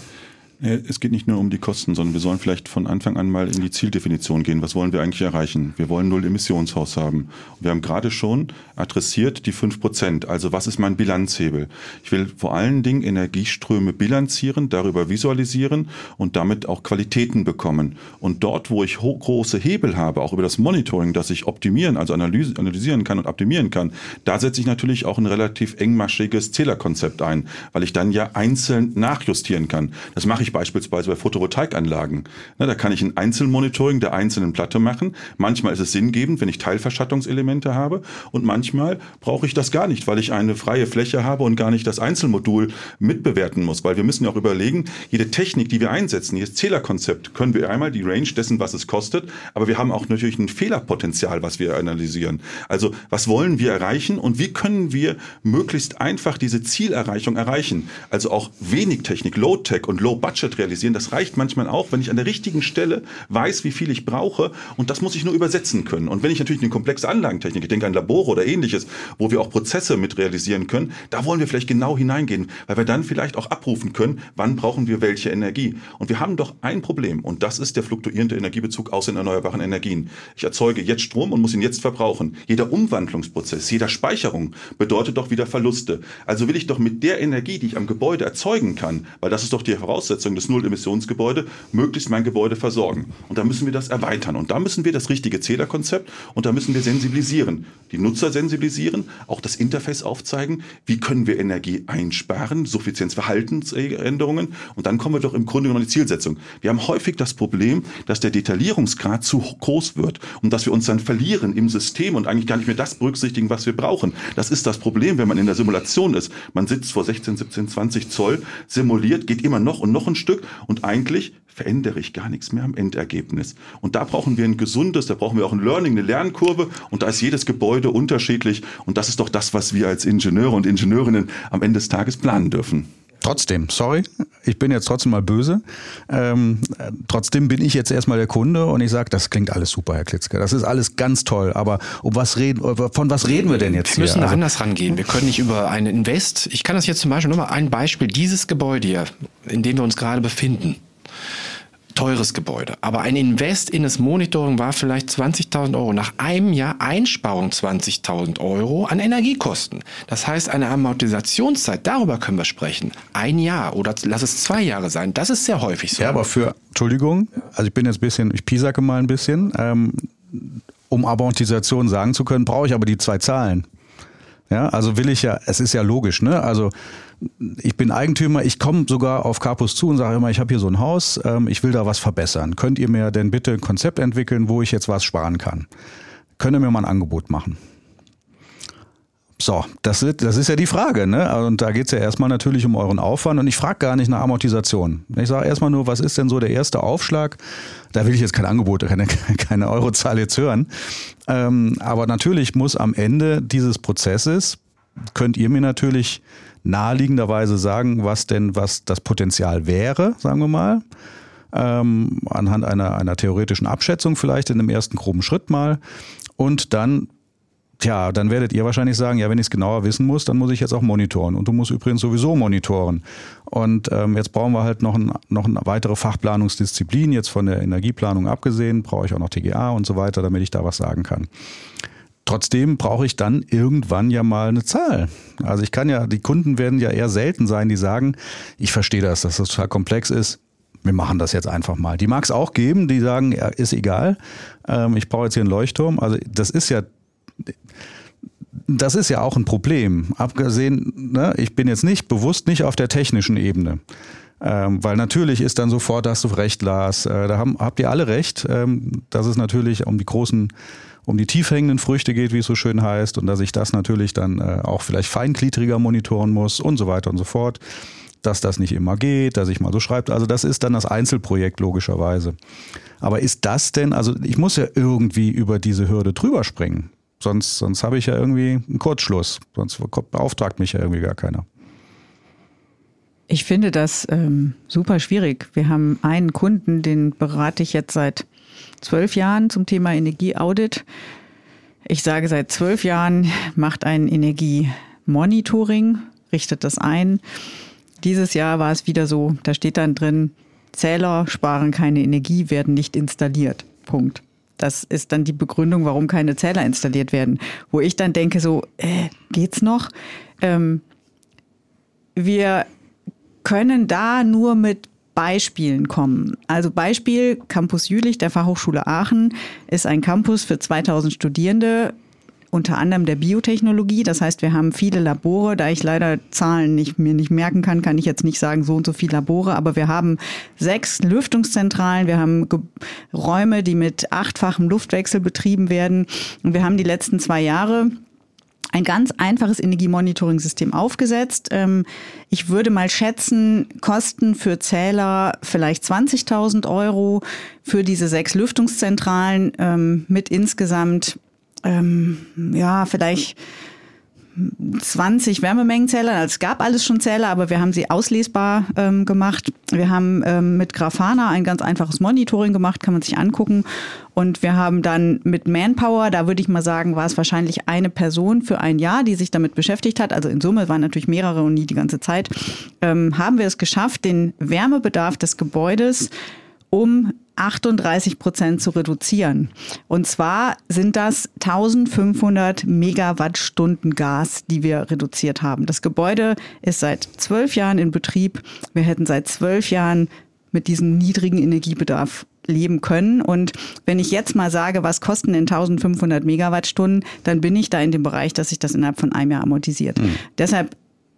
Es geht nicht nur um die Kosten, sondern wir sollen vielleicht von Anfang an mal in die Zieldefinition gehen. Was wollen wir eigentlich erreichen? Wir wollen Null-Emissionshaus haben. Wir haben gerade schon adressiert die fünf Prozent. Also was ist mein Bilanzhebel? Ich will vor allen Dingen Energieströme bilanzieren, darüber visualisieren und damit auch Qualitäten bekommen. Und dort, wo ich große Hebel habe, auch über das Monitoring, das ich optimieren, also analysieren kann und optimieren kann, da setze ich natürlich auch ein relativ engmaschiges Zählerkonzept ein, weil ich dann ja einzeln nachjustieren kann. Das mache ich beispielsweise bei Photovoltaikanlagen. Na, da kann ich ein Einzelmonitoring der einzelnen Platte machen. Manchmal ist es sinngebend, wenn ich Teilverschattungselemente habe, und manchmal brauche ich das gar nicht, weil ich eine freie Fläche habe und gar nicht das Einzelmodul mitbewerten muss. Weil wir müssen ja auch überlegen, jede Technik, die wir einsetzen, jedes Zählerkonzept, können wir einmal die Range dessen, was es kostet, aber wir haben auch natürlich ein Fehlerpotenzial, was wir analysieren. Also was wollen wir erreichen und wie können wir möglichst einfach diese Zielerreichung erreichen? Also auch wenig Technik, Low-Tech und Low-Budget realisieren, das reicht manchmal auch, wenn ich an der richtigen Stelle weiß, wie viel ich brauche, und das muss ich nur übersetzen können. Und wenn ich natürlich eine komplexe Anlagentechnik, ich denke an Labore oder ähnliches, wo wir auch Prozesse mit realisieren können, da wollen wir vielleicht genau hineingehen, weil wir dann vielleicht auch abrufen können, wann brauchen wir welche Energie. Und wir haben doch ein Problem, und das ist der fluktuierende Energiebezug aus den erneuerbaren Energien. Ich erzeuge jetzt Strom und muss ihn jetzt verbrauchen. Jeder Umwandlungsprozess, jeder Speicherung bedeutet doch wieder Verluste. Also will ich doch mit der Energie, die ich am Gebäude erzeugen kann, weil das ist doch die Voraussetzung des Null-Emissionsgebäude, möglichst mein Gebäude versorgen. Und da müssen wir das erweitern. Und da müssen wir das richtige Zählerkonzept, und da müssen wir sensibilisieren. Die Nutzer sensibilisieren, auch das Interface aufzeigen, wie können wir Energie einsparen, Suffizienzverhaltensänderungen, und dann kommen wir doch im Grunde genommen an die Zielsetzung. Wir haben häufig das Problem, dass der Detaillierungsgrad zu groß wird und dass wir uns dann verlieren im System und eigentlich gar nicht mehr das berücksichtigen, was wir brauchen. Das ist das Problem, wenn man in der Simulation ist. Man sitzt vor sechzehn, siebzehn, zwanzig Zoll, simuliert, geht immer noch und noch ein Stück, und eigentlich verändere ich gar nichts mehr am Endergebnis. Und da brauchen wir ein gesundes, da brauchen wir auch ein Learning, eine Lernkurve, und da ist jedes Gebäude unterschiedlich, und das ist doch das, was wir als Ingenieure und Ingenieurinnen am Ende des Tages planen dürfen. Trotzdem, sorry, ich bin jetzt trotzdem mal böse. Ähm, trotzdem bin ich jetzt erstmal der Kunde und ich sage, das klingt alles super, Herr Klitzke. Das ist alles ganz toll, aber um was reden, von was reden wir denn jetzt hier? Wir müssen also, anders rangehen. Wir können nicht über einen Invest. Ich kann das jetzt zum Beispiel nur mal ein Beispiel. Dieses Gebäude hier, in dem wir uns gerade befinden. Teures Gebäude. Aber ein Invest in das Monitoring war vielleicht zwanzigtausend Euro. Nach einem Jahr Einsparung zwanzigtausend Euro an Energiekosten. Das heißt, eine Amortisationszeit, darüber können wir sprechen. Ein Jahr oder lass es zwei Jahre sein. Das ist sehr häufig so. Ja, aber für, Entschuldigung, also ich bin jetzt ein bisschen, ich piesacke mal ein bisschen. Ähm, um Amortisation sagen zu können, brauche ich aber die zwei Zahlen. Ja, also will ich ja, es ist ja logisch, ne? Also ich bin Eigentümer, ich komme sogar auf Karpus zu und sage immer, ich habe hier so ein Haus, ähm, ich will da was verbessern. Könnt ihr mir denn bitte ein Konzept entwickeln, wo ich jetzt was sparen kann? Könnt ihr mir mal ein Angebot machen? So, das ist, das ist ja die Frage, ne? Und da geht es ja erstmal natürlich um euren Aufwand, und ich frage gar nicht nach Amortisation. Ich sage erstmal nur, was ist denn so der erste Aufschlag? Da will ich jetzt kein Angebot, keine, keine Eurozahl jetzt hören. Ähm, aber natürlich muss am Ende dieses Prozesses, könnt ihr mir natürlich naheliegenderweise sagen, was denn was das Potenzial wäre, sagen wir mal. Ähm, anhand einer, einer theoretischen Abschätzung vielleicht in einem ersten groben Schritt mal. Und dann Tja, dann werdet ihr wahrscheinlich sagen, ja, wenn ich es genauer wissen muss, dann muss ich jetzt auch monitoren. Und du musst übrigens sowieso monitoren. Und ähm, jetzt brauchen wir halt noch, ein, noch eine weitere Fachplanungsdisziplin, jetzt von der Energieplanung abgesehen, brauche ich auch noch T G A und so weiter, damit ich da was sagen kann. Trotzdem brauche ich dann irgendwann ja mal eine Zahl. Also ich kann ja, die Kunden werden ja eher selten sein, die sagen, ich verstehe das, dass das total komplex ist. Wir machen das jetzt einfach mal. Die mag es auch geben, die sagen, ja, ist egal, ähm, ich brauche jetzt hier einen Leuchtturm. Also das ist ja Das ist ja auch ein Problem. Abgesehen, ne, ich bin jetzt nicht bewusst nicht auf der technischen Ebene. Ähm, weil natürlich ist dann sofort, da hast du recht, Lars, äh, da haben, habt ihr alle recht, ähm, dass es natürlich um die großen, um die tief hängenden Früchte geht, wie es so schön heißt, und dass ich das natürlich dann äh, auch vielleicht feingliedriger monitoren muss und so weiter und so fort. dass das nicht immer geht, dass ich mal so schreibe. Also das ist dann das Einzelprojekt logischerweise. Aber ist das denn, also ich muss ja irgendwie über diese Hürde drüber springen. Sonst, sonst habe ich ja irgendwie einen Kurzschluss. Sonst beauftragt mich ja irgendwie gar keiner. Ich finde das ähm, super schwierig. Wir haben einen Kunden, den berate ich jetzt seit zwölf Jahren zum Thema Energieaudit. Ich sage seit zwölf Jahren, macht ein Energiemonitoring, richtet das ein. Dieses Jahr war es wieder so, da steht dann drin, Zähler sparen keine Energie, werden nicht installiert. Punkt. Das ist dann die Begründung, warum keine Zähler installiert werden. Wo ich dann denke so, äh, geht's noch? Ähm, wir können da nur mit Beispielen kommen. Also Beispiel, Campus Jülich der Fachhochschule Aachen ist ein Campus für zweitausend Studierende, unter anderem der Biotechnologie. Das heißt, wir haben viele Labore. Da ich leider Zahlen nicht, mir nicht merken kann, kann ich jetzt nicht sagen, so und so viele Labore. Aber wir haben sechs Lüftungszentralen. Wir haben Ge- Räume, die mit achtfachem Luftwechsel betrieben werden. Und wir haben die letzten zwei Jahre ein ganz einfaches Energiemonitoring-System aufgesetzt. Ich würde mal schätzen, Kosten für Zähler vielleicht zwanzigtausend Euro für diese sechs Lüftungszentralen mit insgesamt, ja, vielleicht zwanzig Wärmemengenzählern. Also es gab alles schon Zähler, aber wir haben sie auslesbar ähm, gemacht. Wir haben ähm, mit Grafana ein ganz einfaches Monitoring gemacht, kann man sich angucken. Und wir haben dann mit Manpower, da würde ich mal sagen, war es wahrscheinlich eine Person für ein Jahr, die sich damit beschäftigt hat. Also in Summe waren natürlich mehrere und nie die ganze Zeit. Ähm, haben wir es geschafft, den Wärmebedarf des Gebäudes um achtunddreißig Prozent zu reduzieren. Und zwar sind das eintausendfünfhundert Megawattstunden Gas, die wir reduziert haben. Das Gebäude ist seit zwölf Jahren in Betrieb. Wir hätten seit zwölf Jahren mit diesem niedrigen Energiebedarf leben können. Und wenn ich jetzt mal sage, was kosten denn eintausendfünfhundert Megawattstunden, dann bin ich da in dem Bereich, dass sich das innerhalb von einem Jahr amortisiert. Mhm. Deshalb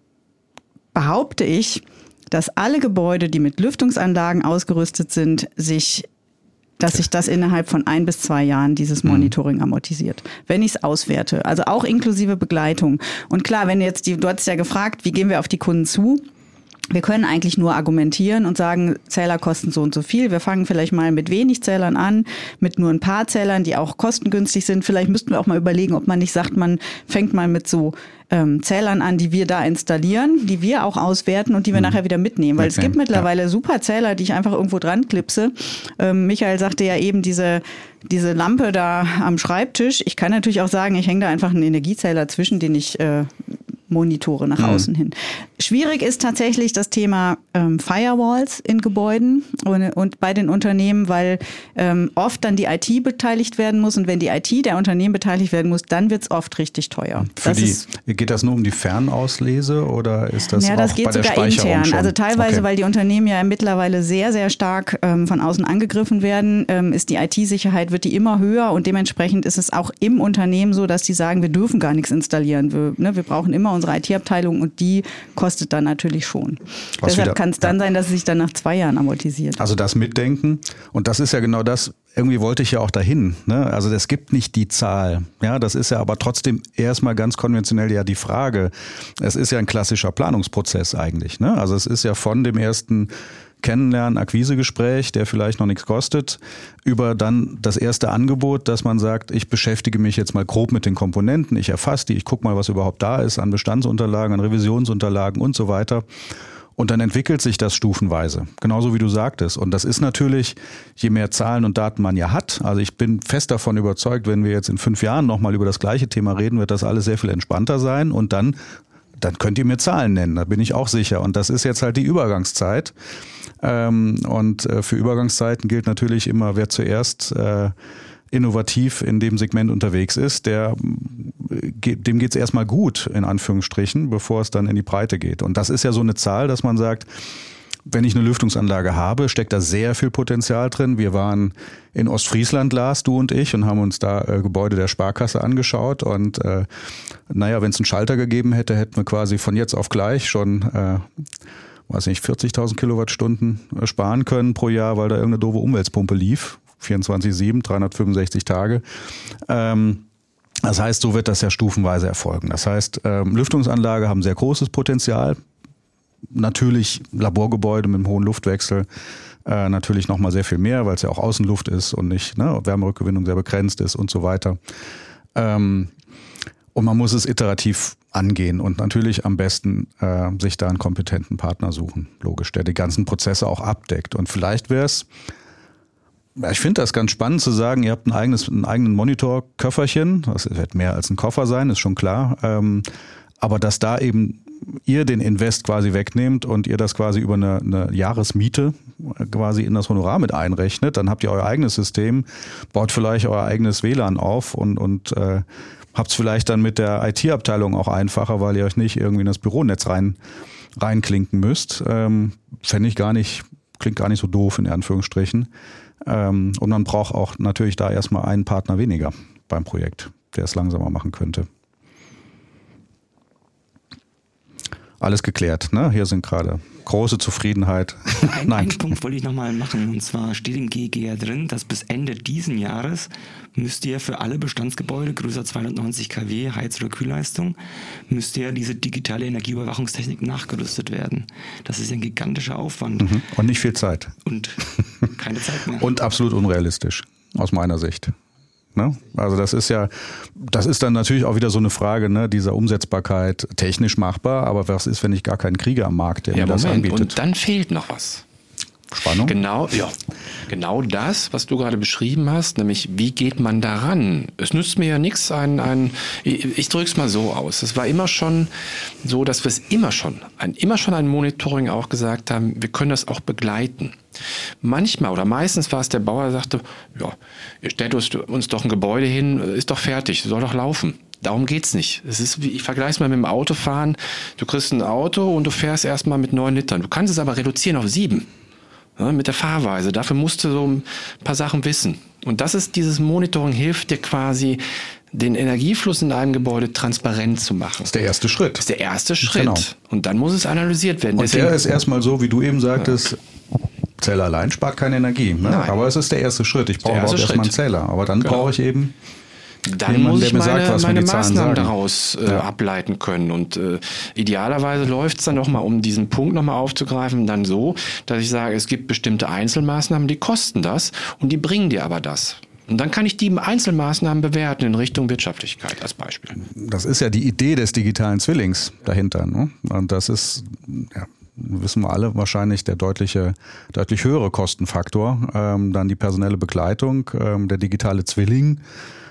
behaupte ich, dass alle Gebäude, die mit Lüftungsanlagen ausgerüstet sind, sich, dass sich das innerhalb von ein bis zwei Jahren dieses Monitoring amortisiert, wenn ich es auswerte. Also auch inklusive Begleitung. Und klar, wenn jetzt die, du hattest ja gefragt, wie gehen wir auf die Kunden zu? Wir können eigentlich nur argumentieren und sagen, Zähler kosten so und so viel. Wir fangen vielleicht mal mit wenig Zählern an, mit nur ein paar Zählern, die auch kostengünstig sind. Vielleicht müssten wir auch mal überlegen, ob man nicht sagt, man fängt mal mit so ähm, Zählern an, die wir da installieren, die wir auch auswerten und die wir mhm. nachher wieder mitnehmen. Weil okay. es gibt mittlerweile ja. super Zähler, die ich einfach irgendwo dran klipse. Ähm, Michael sagte ja eben, diese diese Lampe da am Schreibtisch. Ich kann natürlich auch sagen, ich hänge da einfach einen Energiezähler zwischen, den ich äh, monitore nach außen mhm. hin. Schwierig ist tatsächlich das Thema ähm, Firewalls in Gebäuden und, und bei den Unternehmen, weil ähm, oft dann die I T beteiligt werden muss und wenn die I T der Unternehmen beteiligt werden muss, dann wird es oft richtig teuer. Für das die, ist, geht das nur um die Fernauslese oder ist das ja, auch das geht bei der sogar Speicherung intern. schon? Also teilweise, okay. weil die Unternehmen ja mittlerweile sehr, sehr stark ähm, von außen angegriffen werden, ähm, ist die I T-Sicherheit, wird die immer höher und dementsprechend ist es auch im Unternehmen so, dass die sagen, wir dürfen gar nichts installieren. Wir, ne, wir brauchen immer unsere I T-Abteilung und die kostet dann natürlich schon. Was Deshalb kann es dann ja. sein, dass es sich dann nach zwei Jahren amortisiert. Also das Mitdenken und das ist ja genau das, irgendwie wollte ich ja auch dahin. Ne? Also es gibt nicht die Zahl. Ja, das ist ja aber trotzdem erstmal ganz konventionell ja die Frage. Es ist ja ein klassischer Planungsprozess eigentlich. Ne? Also es ist ja von dem ersten Kennenlernen, Akquisegespräch, der vielleicht noch nichts kostet, über dann das erste Angebot, dass man sagt, ich beschäftige mich jetzt mal grob mit den Komponenten, ich erfasse die, ich gucke mal, was überhaupt da ist an Bestandsunterlagen, an Revisionsunterlagen und so weiter. Und dann entwickelt sich das stufenweise, genauso wie du sagtest. Und das ist natürlich, je mehr Zahlen und Daten man ja hat, also ich bin fest davon überzeugt, wenn wir jetzt in fünf Jahren nochmal über das gleiche Thema reden, wird das alles sehr viel entspannter sein und dann dann könnt ihr mir Zahlen nennen, da bin ich auch sicher. Und das ist jetzt halt die Übergangszeit. Und für Übergangszeiten gilt natürlich immer, wer zuerst innovativ in dem Segment unterwegs ist, der, dem geht es erstmal gut, in Anführungsstrichen, bevor es dann in die Breite geht. Und das ist ja so eine Zahl, dass man sagt, wenn ich eine Lüftungsanlage habe, steckt da sehr viel Potenzial drin. Wir waren in Ostfriesland, Lars, du und ich, und haben uns da äh, Gebäude der Sparkasse angeschaut. Und äh, naja, wenn es einen Schalter gegeben hätte, hätten wir quasi von jetzt auf gleich schon, äh, weiß nicht, vierzigtausend Kilowattstunden sparen können pro Jahr, weil da irgendeine doofe Umweltpumpe lief. vierundzwanzig sieben, dreihundertfünfundsechzig Tage. Ähm, das heißt, so wird das ja stufenweise erfolgen. Das heißt, ähm, Lüftungsanlage haben sehr großes Potenzial. natürlich Laborgebäude mit einem hohen Luftwechsel, äh, natürlich nochmal sehr viel mehr, weil es ja auch Außenluft ist und nicht, ne, Wärmerückgewinnung sehr begrenzt ist und so weiter. Ähm, und man muss es iterativ angehen und natürlich am besten äh, sich da einen kompetenten Partner suchen, logisch, der die ganzen Prozesse auch abdeckt. Und vielleicht wäre es, ich finde das ganz spannend zu sagen, ihr habt ein eigenes, einen eigenen Monitorköfferchen, das wird mehr als ein Koffer sein, ist schon klar, ähm, aber dass da eben ihr den Invest quasi wegnehmt und ihr das quasi über eine, eine Jahresmiete quasi in das Honorar mit einrechnet, dann habt ihr euer eigenes System, baut vielleicht euer eigenes W L A N auf und, und äh, habt es vielleicht dann mit der I T-Abteilung auch einfacher, weil ihr euch nicht irgendwie in das Büronetz rein, reinklinken müsst. Ähm, fände ich gar nicht, klingt gar nicht so doof in Anführungsstrichen. Ähm, und man braucht auch natürlich da erstmal einen Partner weniger beim Projekt, der es langsamer machen könnte. Alles geklärt, ne? Hier sind gerade große Zufriedenheit. Ein, Nein. Einen Punkt wollte ich nochmal machen. Und zwar steht im G E G ja drin, dass bis Ende diesen Jahres müsst ihr für alle Bestandsgebäude größer zweihundertneunzig Kilowatt Heiz- oder Kühlleistung, müsst ihr diese digitale Energieüberwachungstechnik nachgerüstet werden. Das ist ein gigantischer Aufwand. Mhm. Und nicht viel Zeit. Und keine Zeit mehr. Und absolut unrealistisch, aus meiner Sicht. Ne? Also das ist ja, das ist dann natürlich auch wieder so eine Frage, ne, dieser Umsetzbarkeit, technisch machbar, aber was ist, wenn ich gar keinen Krieger am Markt, der Ja, mir das Moment, anbietet? und dann fehlt noch was. Spannung? Genau, ja. Genau das, was du gerade beschrieben hast, nämlich wie geht man daran? Es nützt mir ja nichts, ein, ein ich, ich drücke es mal so aus. Es war immer schon so, dass wir es immer schon, ein, immer schon ein Monitoring auch gesagt haben, wir können das auch begleiten. Manchmal oder meistens war es der Bauer, der sagte, ja, ihr stellt uns doch ein Gebäude hin, ist doch fertig, soll doch laufen. Darum geht's nicht. Es ist, wie, ich vergleiche es mal mit dem Autofahren. Du kriegst ein Auto und du fährst erstmal mit neun Litern. Du kannst es aber reduzieren auf sieben. Ja, mit der Fahrweise. Dafür musst du so ein paar Sachen wissen. Und das ist, dieses Monitoring hilft dir quasi, den Energiefluss in einem Gebäude transparent zu machen. Das ist der erste Schritt. Das ist der erste Schritt. Genau. Und dann muss es analysiert werden. Und Deswegen, der ist erstmal so, wie du eben sagtest, Zähler allein spart keine Energie. Ne? Aber es ist der erste Schritt. Ich brauche überhaupt erstmal einen Zähler. Aber dann genau. brauche ich eben Dann jemanden, muss der ich mir meine, sagt, was meine mir die Zahlen Maßnahmen sagen. daraus äh, Ja. ableiten können. Und äh, idealerweise läuft es dann nochmal, um diesen Punkt nochmal aufzugreifen, dann so, dass ich sage, es gibt bestimmte Einzelmaßnahmen, die kosten das und die bringen dir aber das. Und dann kann ich die Einzelmaßnahmen bewerten in Richtung Wirtschaftlichkeit als Beispiel. Das ist ja die Idee des digitalen Zwillings dahinter. Ne? Und das ist, ja, wissen wir alle, wahrscheinlich der deutliche, deutlich höhere Kostenfaktor. Ähm, dann die personelle Begleitung, ähm, der digitale Zwilling.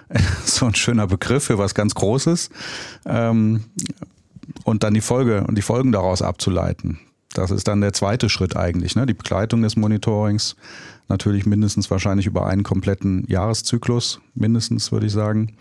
So ein schöner Begriff für was ganz Großes. Ähm, und dann die Folge und die Folgen daraus abzuleiten. Das ist dann der zweite Schritt eigentlich, ne? Die Begleitung des Monitorings. Natürlich mindestens wahrscheinlich über einen kompletten Jahreszyklus, mindestens würde ich sagen.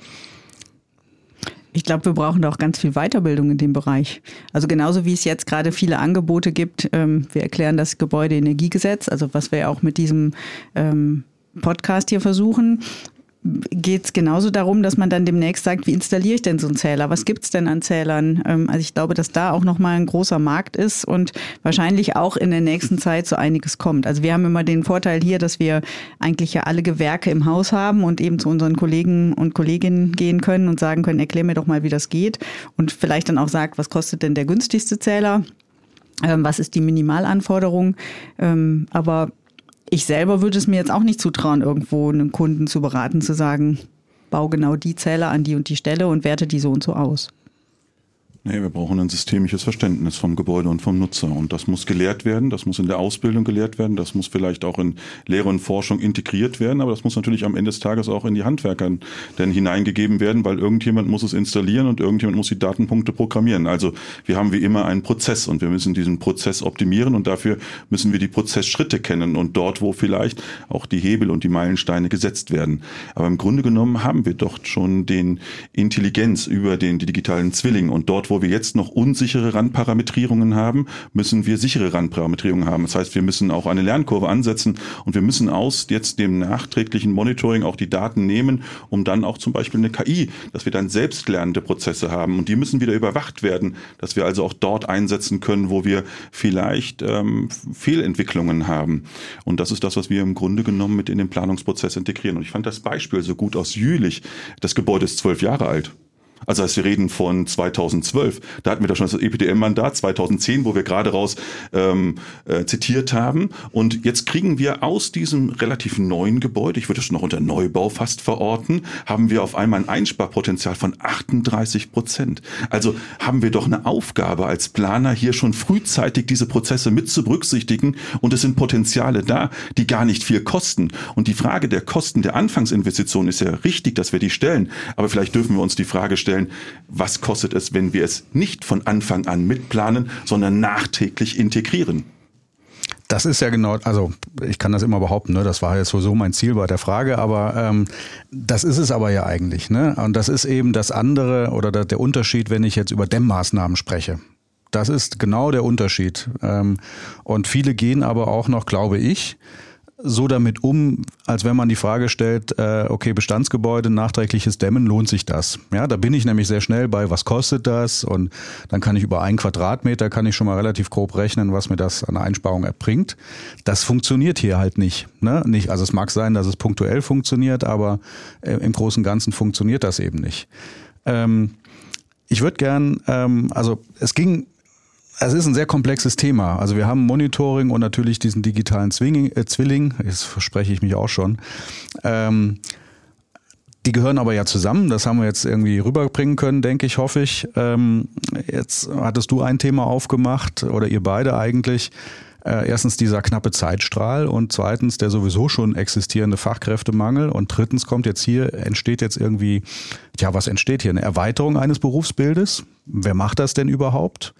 Ich glaube, wir brauchen da auch ganz viel Weiterbildung in dem Bereich. Also genauso wie es jetzt gerade viele Angebote gibt. Ähm, wir erklären das Gebäudeenergiegesetz, also was wir auch mit diesem ähm, Podcast hier versuchen. Geht es genauso darum, dass man dann demnächst sagt, wie installiere ich denn so einen Zähler? Was gibt es denn an Zählern? Ähm, also ich glaube, dass da auch nochmal ein großer Markt ist und wahrscheinlich auch in der nächsten Zeit so einiges kommt. Also wir haben immer den Vorteil hier, dass wir eigentlich ja alle Gewerke im Haus haben und eben zu unseren Kollegen und Kolleginnen gehen können und sagen können, erklär mir doch mal, wie das geht. Und vielleicht dann auch sagt, was kostet denn der günstigste Zähler? Ähm, was ist die Minimalanforderung? Ähm, aber ich selber würde es mir jetzt auch nicht zutrauen, irgendwo einen Kunden zu beraten, zu sagen, bau genau die Zähler an die und die Stelle und werte die so und so aus. Nee, wir brauchen ein systemisches Verständnis vom Gebäude und vom Nutzer. Und das muss gelehrt werden, das muss in der Ausbildung gelehrt werden, das muss vielleicht auch in Lehre und Forschung integriert werden, aber das muss natürlich am Ende des Tages auch in die Handwerker dann hineingegeben werden, weil irgendjemand muss es installieren und irgendjemand muss die Datenpunkte programmieren. Also wir haben wie immer einen Prozess und wir müssen diesen Prozess optimieren und dafür müssen wir die Prozessschritte kennen und dort, wo vielleicht auch die Hebel und die Meilensteine gesetzt werden. Aber im Grunde genommen haben wir doch schon den Intelligenz über den digitalen Zwilling und dort, wo wir jetzt noch unsichere Randparametrierungen haben, müssen wir sichere Randparametrierungen haben. Das heißt, wir müssen auch eine Lernkurve ansetzen und wir müssen aus jetzt dem nachträglichen Monitoring auch die Daten nehmen, um dann auch zum Beispiel eine K I, dass wir dann selbstlernende Prozesse haben und die müssen wieder überwacht werden, dass wir also auch dort einsetzen können, wo wir vielleicht ähm, Fehlentwicklungen haben. Und das ist das, was wir im Grunde genommen mit in den Planungsprozess integrieren. Und ich fand das Beispiel so gut aus Jülich. Das Gebäude ist zwölf Jahre alt. Also heißt, wir reden von zweitausendzwölf. Da hatten wir da schon das E P D M-Mandat, zweitausendzehn, wo wir gerade raus ähm, äh, zitiert haben. Und jetzt kriegen wir aus diesem relativ neuen Gebäude, ich würde es noch unter Neubau fast verorten, haben wir auf einmal ein Einsparpotenzial von achtunddreißig Prozent. Also haben wir doch eine Aufgabe als Planer, hier schon frühzeitig diese Prozesse mit zu berücksichtigen. Und es sind Potenziale da, die gar nicht viel kosten. Und die Frage der Kosten der Anfangsinvestition ist ja richtig, dass wir die stellen. Aber vielleicht dürfen wir uns die Frage stellen, was kostet es, wenn wir es nicht von Anfang an mitplanen, sondern nachträglich integrieren? Das ist ja genau, also ich kann das immer behaupten, ne? Das war jetzt sowieso mein Ziel bei der Frage, aber ähm, das ist es aber ja eigentlich. Ne? Und das ist eben das andere oder der Unterschied, wenn ich jetzt über Dämmmaßnahmen spreche. Das ist genau der Unterschied. Ähm, und viele gehen aber auch noch, glaube ich, so damit um, als wenn man die Frage stellt, äh, okay, Bestandsgebäude, nachträgliches Dämmen, lohnt sich das? Ja, da bin ich nämlich sehr schnell bei, was kostet das? Und dann kann ich über einen Quadratmeter, kann ich schon mal relativ grob rechnen, was mir das an Einsparung erbringt. Das funktioniert hier halt nicht. Ne? Nicht, also es mag sein, dass es punktuell funktioniert, aber äh, im Großen und Ganzen funktioniert das eben nicht. Ähm, ich würde gern, ähm, also es ging, Es ist ein sehr komplexes Thema. Also wir haben Monitoring und natürlich diesen digitalen Zwilling, äh, Zwilling. Jetzt verspreche ich mich auch schon. Ähm, die gehören aber ja zusammen. Das haben wir jetzt irgendwie rüberbringen können, denke ich, hoffe ich. Ähm, jetzt hattest du ein Thema aufgemacht oder ihr beide eigentlich. Äh, erstens dieser knappe Zeitstrahl und zweitens der sowieso schon existierende Fachkräftemangel und drittens kommt jetzt hier, entsteht jetzt irgendwie, ja, was entsteht hier? Eine Erweiterung eines Berufsbildes? Wer macht das denn überhaupt?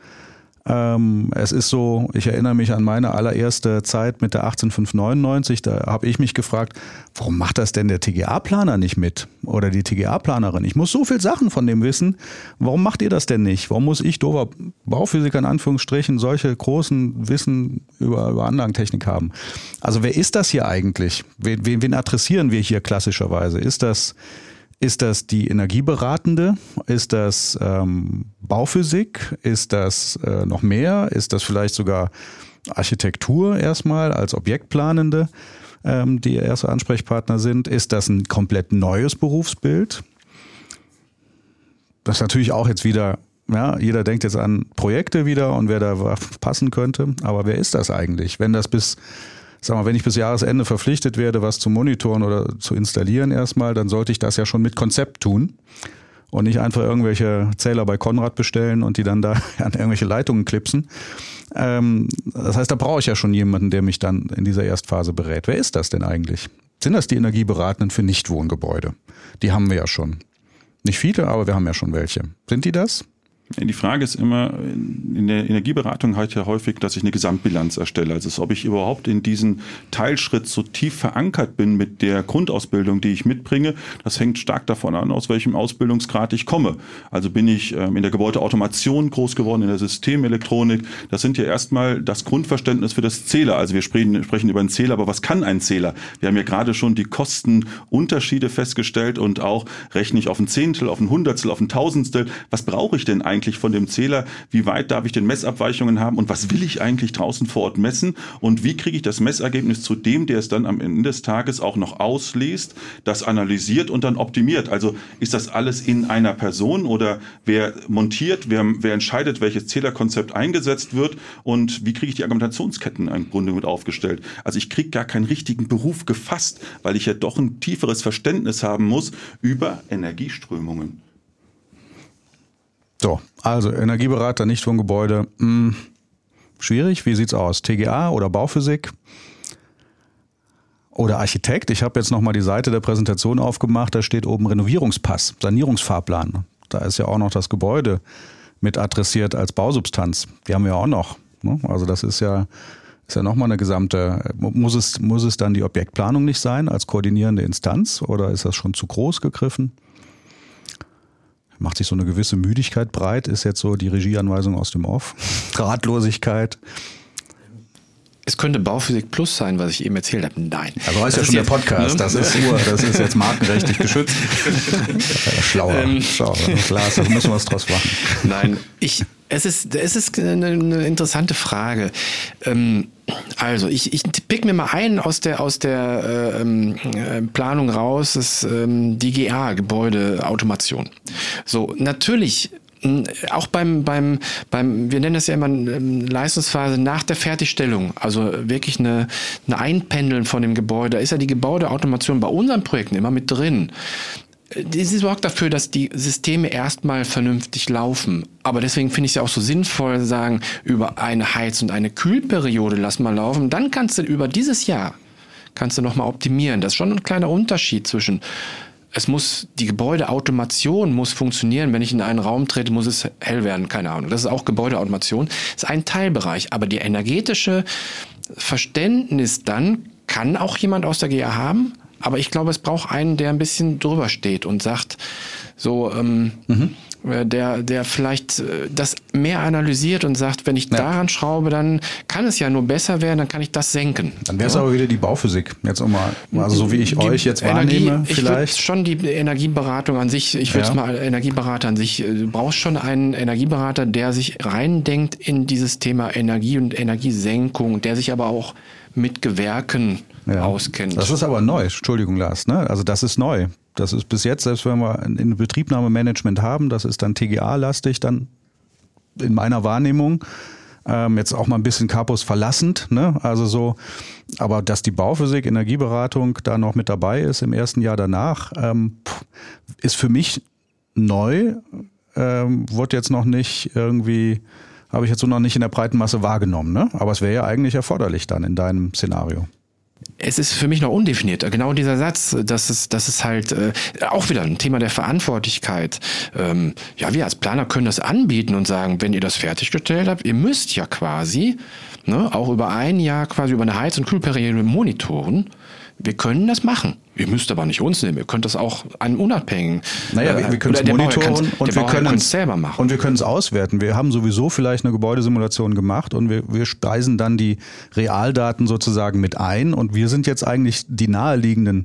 Ähm, es ist so, ich erinnere mich an meine allererste Zeit mit der achtzehntausendfünfhundertneunundneunzig, da habe ich mich gefragt, warum macht das denn der T G A-Planer nicht mit oder die T G A-Planerin? Ich muss so viel Sachen von dem wissen, warum macht ihr das denn nicht? Warum muss ich, doofer Bauphysiker in Anführungsstrichen, solche großen Wissen über, über Anlagentechnik haben? Also wer ist das hier eigentlich? Wen, wen, wen adressieren wir hier klassischerweise? Ist das Ist das die Energieberatende? Ist das ähm, Bauphysik? Ist das äh, noch mehr? Ist das vielleicht sogar Architektur erstmal als Objektplanende, ähm, die erste Ansprechpartner sind? Ist das ein komplett neues Berufsbild? Das ist natürlich auch jetzt wieder, ja, jeder denkt jetzt an Projekte wieder und wer da passen könnte. Aber wer ist das eigentlich? Wenn das bis Sag mal, wenn ich bis Jahresende verpflichtet werde, was zu monitoren oder zu installieren erstmal, dann sollte ich das ja schon mit Konzept tun und nicht einfach irgendwelche Zähler bei Konrad bestellen und die dann da an irgendwelche Leitungen klipsen. Ähm, das heißt, da brauche ich ja schon jemanden, der mich dann in dieser Erstphase berät. Wer ist das denn eigentlich? Sind das die Energieberatenden für Nichtwohngebäude? Die haben wir ja schon. Nicht viele, aber wir haben ja schon welche. Sind die das? Die Frage ist immer, in der Energieberatung halt ja häufig, dass ich eine Gesamtbilanz erstelle. Also ob ich überhaupt in diesen Teilschritt so tief verankert bin mit der Grundausbildung, die ich mitbringe, das hängt stark davon an, aus welchem Ausbildungsgrad ich komme. Also bin ich in der Gebäudeautomation groß geworden, in der Systemelektronik. Das sind ja erstmal das Grundverständnis für das Zähler. Also wir sprechen, sprechen über einen Zähler, aber was kann ein Zähler? Wir haben ja gerade schon die Kostenunterschiede festgestellt und auch rechne ich auf ein Zehntel, auf ein Hundertstel, auf ein Tausendstel. Was brauche ich denn eigentlich von dem Zähler? Wie weit darf ich denn Messabweichungen haben? Und was will ich eigentlich draußen vor Ort messen? Und wie kriege ich das Messergebnis zu dem, der es dann am Ende des Tages auch noch ausliest, das analysiert und dann optimiert? Also ist das alles in einer Person oder wer montiert, wer, wer entscheidet, welches Zählerkonzept eingesetzt wird und wie kriege ich die Argumentationsketten im Grunde mit aufgestellt? Also ich kriege gar keinen richtigen Beruf gefasst, weil ich ja doch ein tieferes Verständnis haben muss über Energieströmungen. So, also Energieberater, Nichtwohngebäude, mh, schwierig. Wie sieht's aus? T G A oder Bauphysik? Oder Architekt? Ich habe jetzt nochmal die Seite der Präsentation aufgemacht, da steht oben Renovierungspass, Sanierungsfahrplan. Da ist ja auch noch das Gebäude mit adressiert als Bausubstanz. Die haben wir auch noch. Ne? Also das ist ja, ist ja nochmal eine gesamte, muss es, muss es dann die Objektplanung nicht sein als koordinierende Instanz oder ist das schon zu groß gegriffen? Macht sich so eine gewisse Müdigkeit breit, ist jetzt so die Regieanweisung aus dem Off. Ratlosigkeit. Es könnte Bauphysik Plus sein, was ich eben erzählt habe. Nein. Also ist ja schon der Podcast, das ist Uhr, das ist jetzt markenrechtlich geschützt. Schlauer, ähm, schlauer. Klar, da müssen wir was draus machen. Nein, ich Es ist, es ist eine, eine interessante Frage. Ähm, also ich, ich pick mir mal einen aus der, aus der äh, Planung raus, das ähm, die G A, Gebäudeautomation. So, natürlich auch beim, beim, beim, wir nennen das ja immer Leistungsphase nach der Fertigstellung, also wirklich eine, eine Einpendeln von dem Gebäude, da ist ja die Gebäudeautomation bei unseren Projekten immer mit drin. Die sorgt dafür, dass die Systeme erstmal vernünftig laufen. Aber deswegen finde ich es ja auch so sinnvoll, sagen, über eine Heiz- und eine Kühlperiode lass mal laufen. Dann kannst du über dieses Jahr, kannst du nochmal optimieren. Das ist schon ein kleiner Unterschied zwischen, es muss, die Gebäudeautomation muss funktionieren. Wenn ich in einen Raum trete, muss es hell werden. Keine Ahnung. Das ist auch Gebäudeautomation. Das ist ein Teilbereich. Aber die energetische Verständnis dann kann auch jemand aus der G A haben. Aber ich glaube, es braucht einen, der ein bisschen drüber steht und sagt, so, ähm, mhm. der, der vielleicht das mehr analysiert und sagt, wenn ich ja. daran schraube, dann kann es ja nur besser werden, dann kann ich das senken. Dann wäre es ja? aber wieder die Bauphysik. Jetzt auch mal, also so wie ich die euch jetzt Energie, wahrnehme, ich vielleicht. Ich schon die Energieberatung an sich, ich würde es ja. mal Energieberater an sich, du brauchst schon einen Energieberater, der sich reindenkt in dieses Thema Energie und Energiesenkung, der sich aber auch mit Gewerken ja. auskennt. Das ist aber neu, Entschuldigung Lars, ne? Also das ist neu. Das ist bis jetzt, selbst wenn wir ein Betriebnahmemanagement haben, das ist dann T G A-lastig, dann in meiner Wahrnehmung, ähm, jetzt auch mal ein bisschen Capus verlassend, ne? Also so, aber dass die Bauphysik, Energieberatung da noch mit dabei ist im ersten Jahr danach, ähm, ist für mich neu, ähm, wurde jetzt noch nicht irgendwie, habe ich jetzt so noch nicht in der breiten Masse wahrgenommen, ne? Aber es wäre ja eigentlich erforderlich dann in deinem Szenario. Es ist für mich noch undefiniert. Genau dieser Satz, das ist, das ist halt äh, auch wieder ein Thema der Verantwortlichkeit. Ähm, ja, wir als Planer können das anbieten und sagen, wenn ihr das fertiggestellt habt, ihr müsst ja quasi, ne, auch über ein Jahr quasi über eine Heiz- und Kühlperiode monitoren. Wir können das machen. Ihr müsst aber nicht uns nehmen. Ihr könnt das auch einem Unabhängigen. Naja, wir, wir können es monitoren und wir können es selber machen. Und wir können es auswerten. Wir haben sowieso vielleicht eine Gebäudesimulation gemacht und wir, wir speisen dann die Realdaten sozusagen mit ein. Und wir sind jetzt eigentlich die naheliegenden,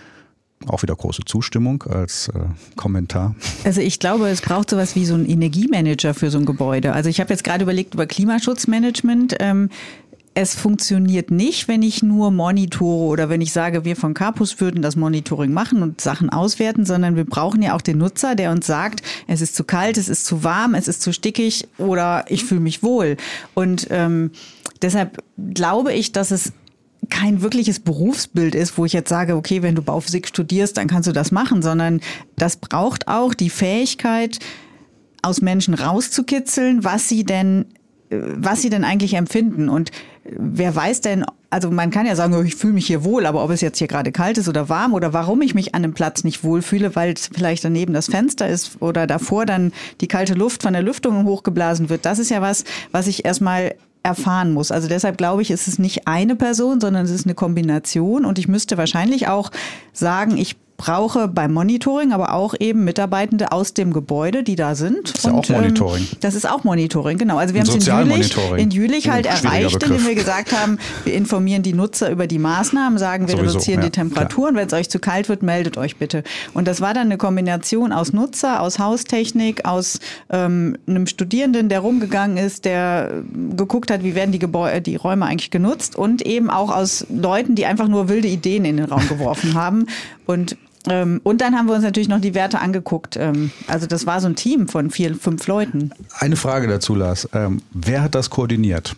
auch wieder große Zustimmung als äh, Kommentar. Also ich glaube, es braucht sowas wie so einen Energiemanager für so ein Gebäude. Also ich habe jetzt gerade überlegt über Klimaschutzmanagement. Ähm, Es funktioniert nicht, wenn ich nur monitore oder wenn ich sage, wir von Capus würden das Monitoring machen und Sachen auswerten, sondern wir brauchen ja auch den Nutzer, der uns sagt, es ist zu kalt, es ist zu warm, es ist zu stickig oder ich fühle mich wohl. Und ähm, deshalb glaube ich, dass es kein wirkliches Berufsbild ist, wo ich jetzt sage, okay, wenn du Bauphysik studierst, dann kannst du das machen, sondern das braucht auch die Fähigkeit, aus Menschen rauszukitzeln, was sie denn was sie denn eigentlich empfinden. Und wer weiß denn, also man kann ja sagen, ich fühle mich hier wohl, aber ob es jetzt hier gerade kalt ist oder warm oder warum ich mich an einem Platz nicht wohlfühle, weil es vielleicht daneben das Fenster ist oder davor dann die kalte Luft von der Lüftung hochgeblasen wird, das ist ja was, was ich erstmal erfahren muss. Also deshalb glaube ich, ist es nicht eine Person, sondern es ist eine Kombination und ich müsste wahrscheinlich auch sagen, ich brauche beim Monitoring aber auch eben Mitarbeitende aus dem Gebäude, die da sind. Das ist ja auch Monitoring. Ähm, das ist auch Monitoring, genau. Also wir haben es in Jülich, in Jülich halt erreicht, indem wir gesagt haben, wir informieren die Nutzer über die Maßnahmen, sagen, wir Sowieso, reduzieren ja, die Temperaturen, wenn es euch zu kalt wird, meldet euch bitte. Und das war dann eine Kombination aus Nutzer, aus Haustechnik, aus ähm, einem Studierenden, der rumgegangen ist, der geguckt hat, wie werden die Gebäude, die Räume eigentlich genutzt und eben auch aus Leuten, die einfach nur wilde Ideen in den Raum geworfen haben. Und Und dann haben wir uns natürlich noch die Werte angeguckt. Also das war so ein Team von vier, fünf Leuten. Eine Frage dazu, Lars. Wer hat das koordiniert?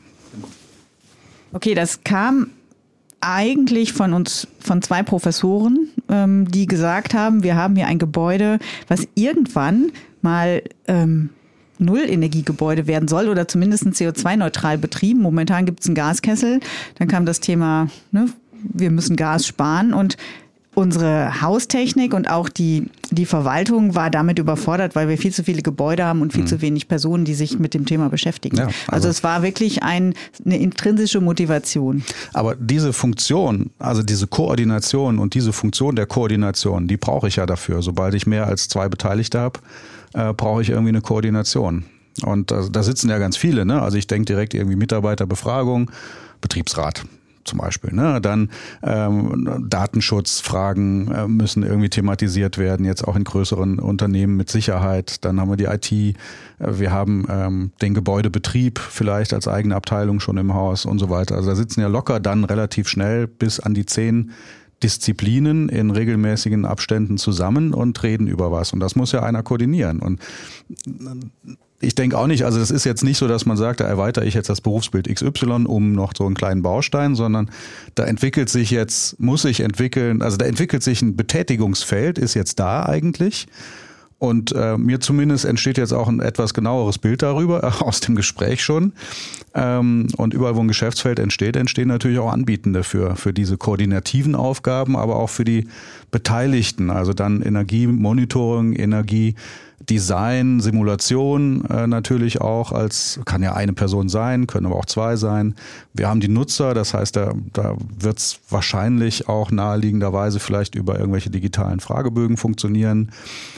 Okay, das kam eigentlich von uns, von zwei Professoren, die gesagt haben, wir haben hier ein Gebäude, was irgendwann mal ähm, Null-Energiegebäude werden soll oder zumindest C O zwei neutral betrieben. Momentan gibt es einen Gaskessel. Dann kam das Thema, ne, wir müssen Gas sparen und unsere Haustechnik und auch die, die Verwaltung war damit überfordert, weil wir viel zu viele Gebäude haben und viel mhm. zu wenig Personen, die sich mit dem Thema beschäftigen. Ja, also, also es war wirklich ein, eine intrinsische Motivation. Aber diese Funktion, also diese Koordination und diese Funktion der Koordination, die brauche ich ja dafür. Sobald ich mehr als zwei Beteiligte habe, äh, brauche ich irgendwie eine Koordination. Und also, da sitzen ja ganz viele, ne? Also ich denke direkt irgendwie Mitarbeiterbefragung, Betriebsrat. zum Beispiel. Ne? Dann ähm, Datenschutzfragen äh, müssen irgendwie thematisiert werden, jetzt auch in größeren Unternehmen mit Sicherheit. Dann haben wir die I T, äh, wir haben ähm, den Gebäudebetrieb vielleicht als eigene Abteilung schon im Haus und so weiter. Also da sitzen ja locker dann relativ schnell bis an die zehn Disziplinen in regelmäßigen Abständen zusammen und reden über was. Und das muss ja einer koordinieren. Und ich denke auch nicht, also das ist jetzt nicht so, dass man sagt, da erweitere ich jetzt das Berufsbild X Y um noch so einen kleinen Baustein, sondern da entwickelt sich jetzt, muss sich entwickeln, also da entwickelt sich ein Betätigungsfeld, ist jetzt da eigentlich. Und äh, mir zumindest entsteht jetzt auch ein etwas genaueres Bild darüber, aus dem Gespräch schon. Ähm, und überall, wo ein Geschäftsfeld entsteht, entstehen natürlich auch Anbietende für, für diese koordinativen Aufgaben, aber auch für die Beteiligten. Also dann Energiemonitoring, Energiedesign, Simulation äh, natürlich auch als, kann ja eine Person sein, können aber auch zwei sein. Wir haben die Nutzer, das heißt, da, da wird es wahrscheinlich auch naheliegenderweise vielleicht über irgendwelche digitalen Fragebögen funktionieren.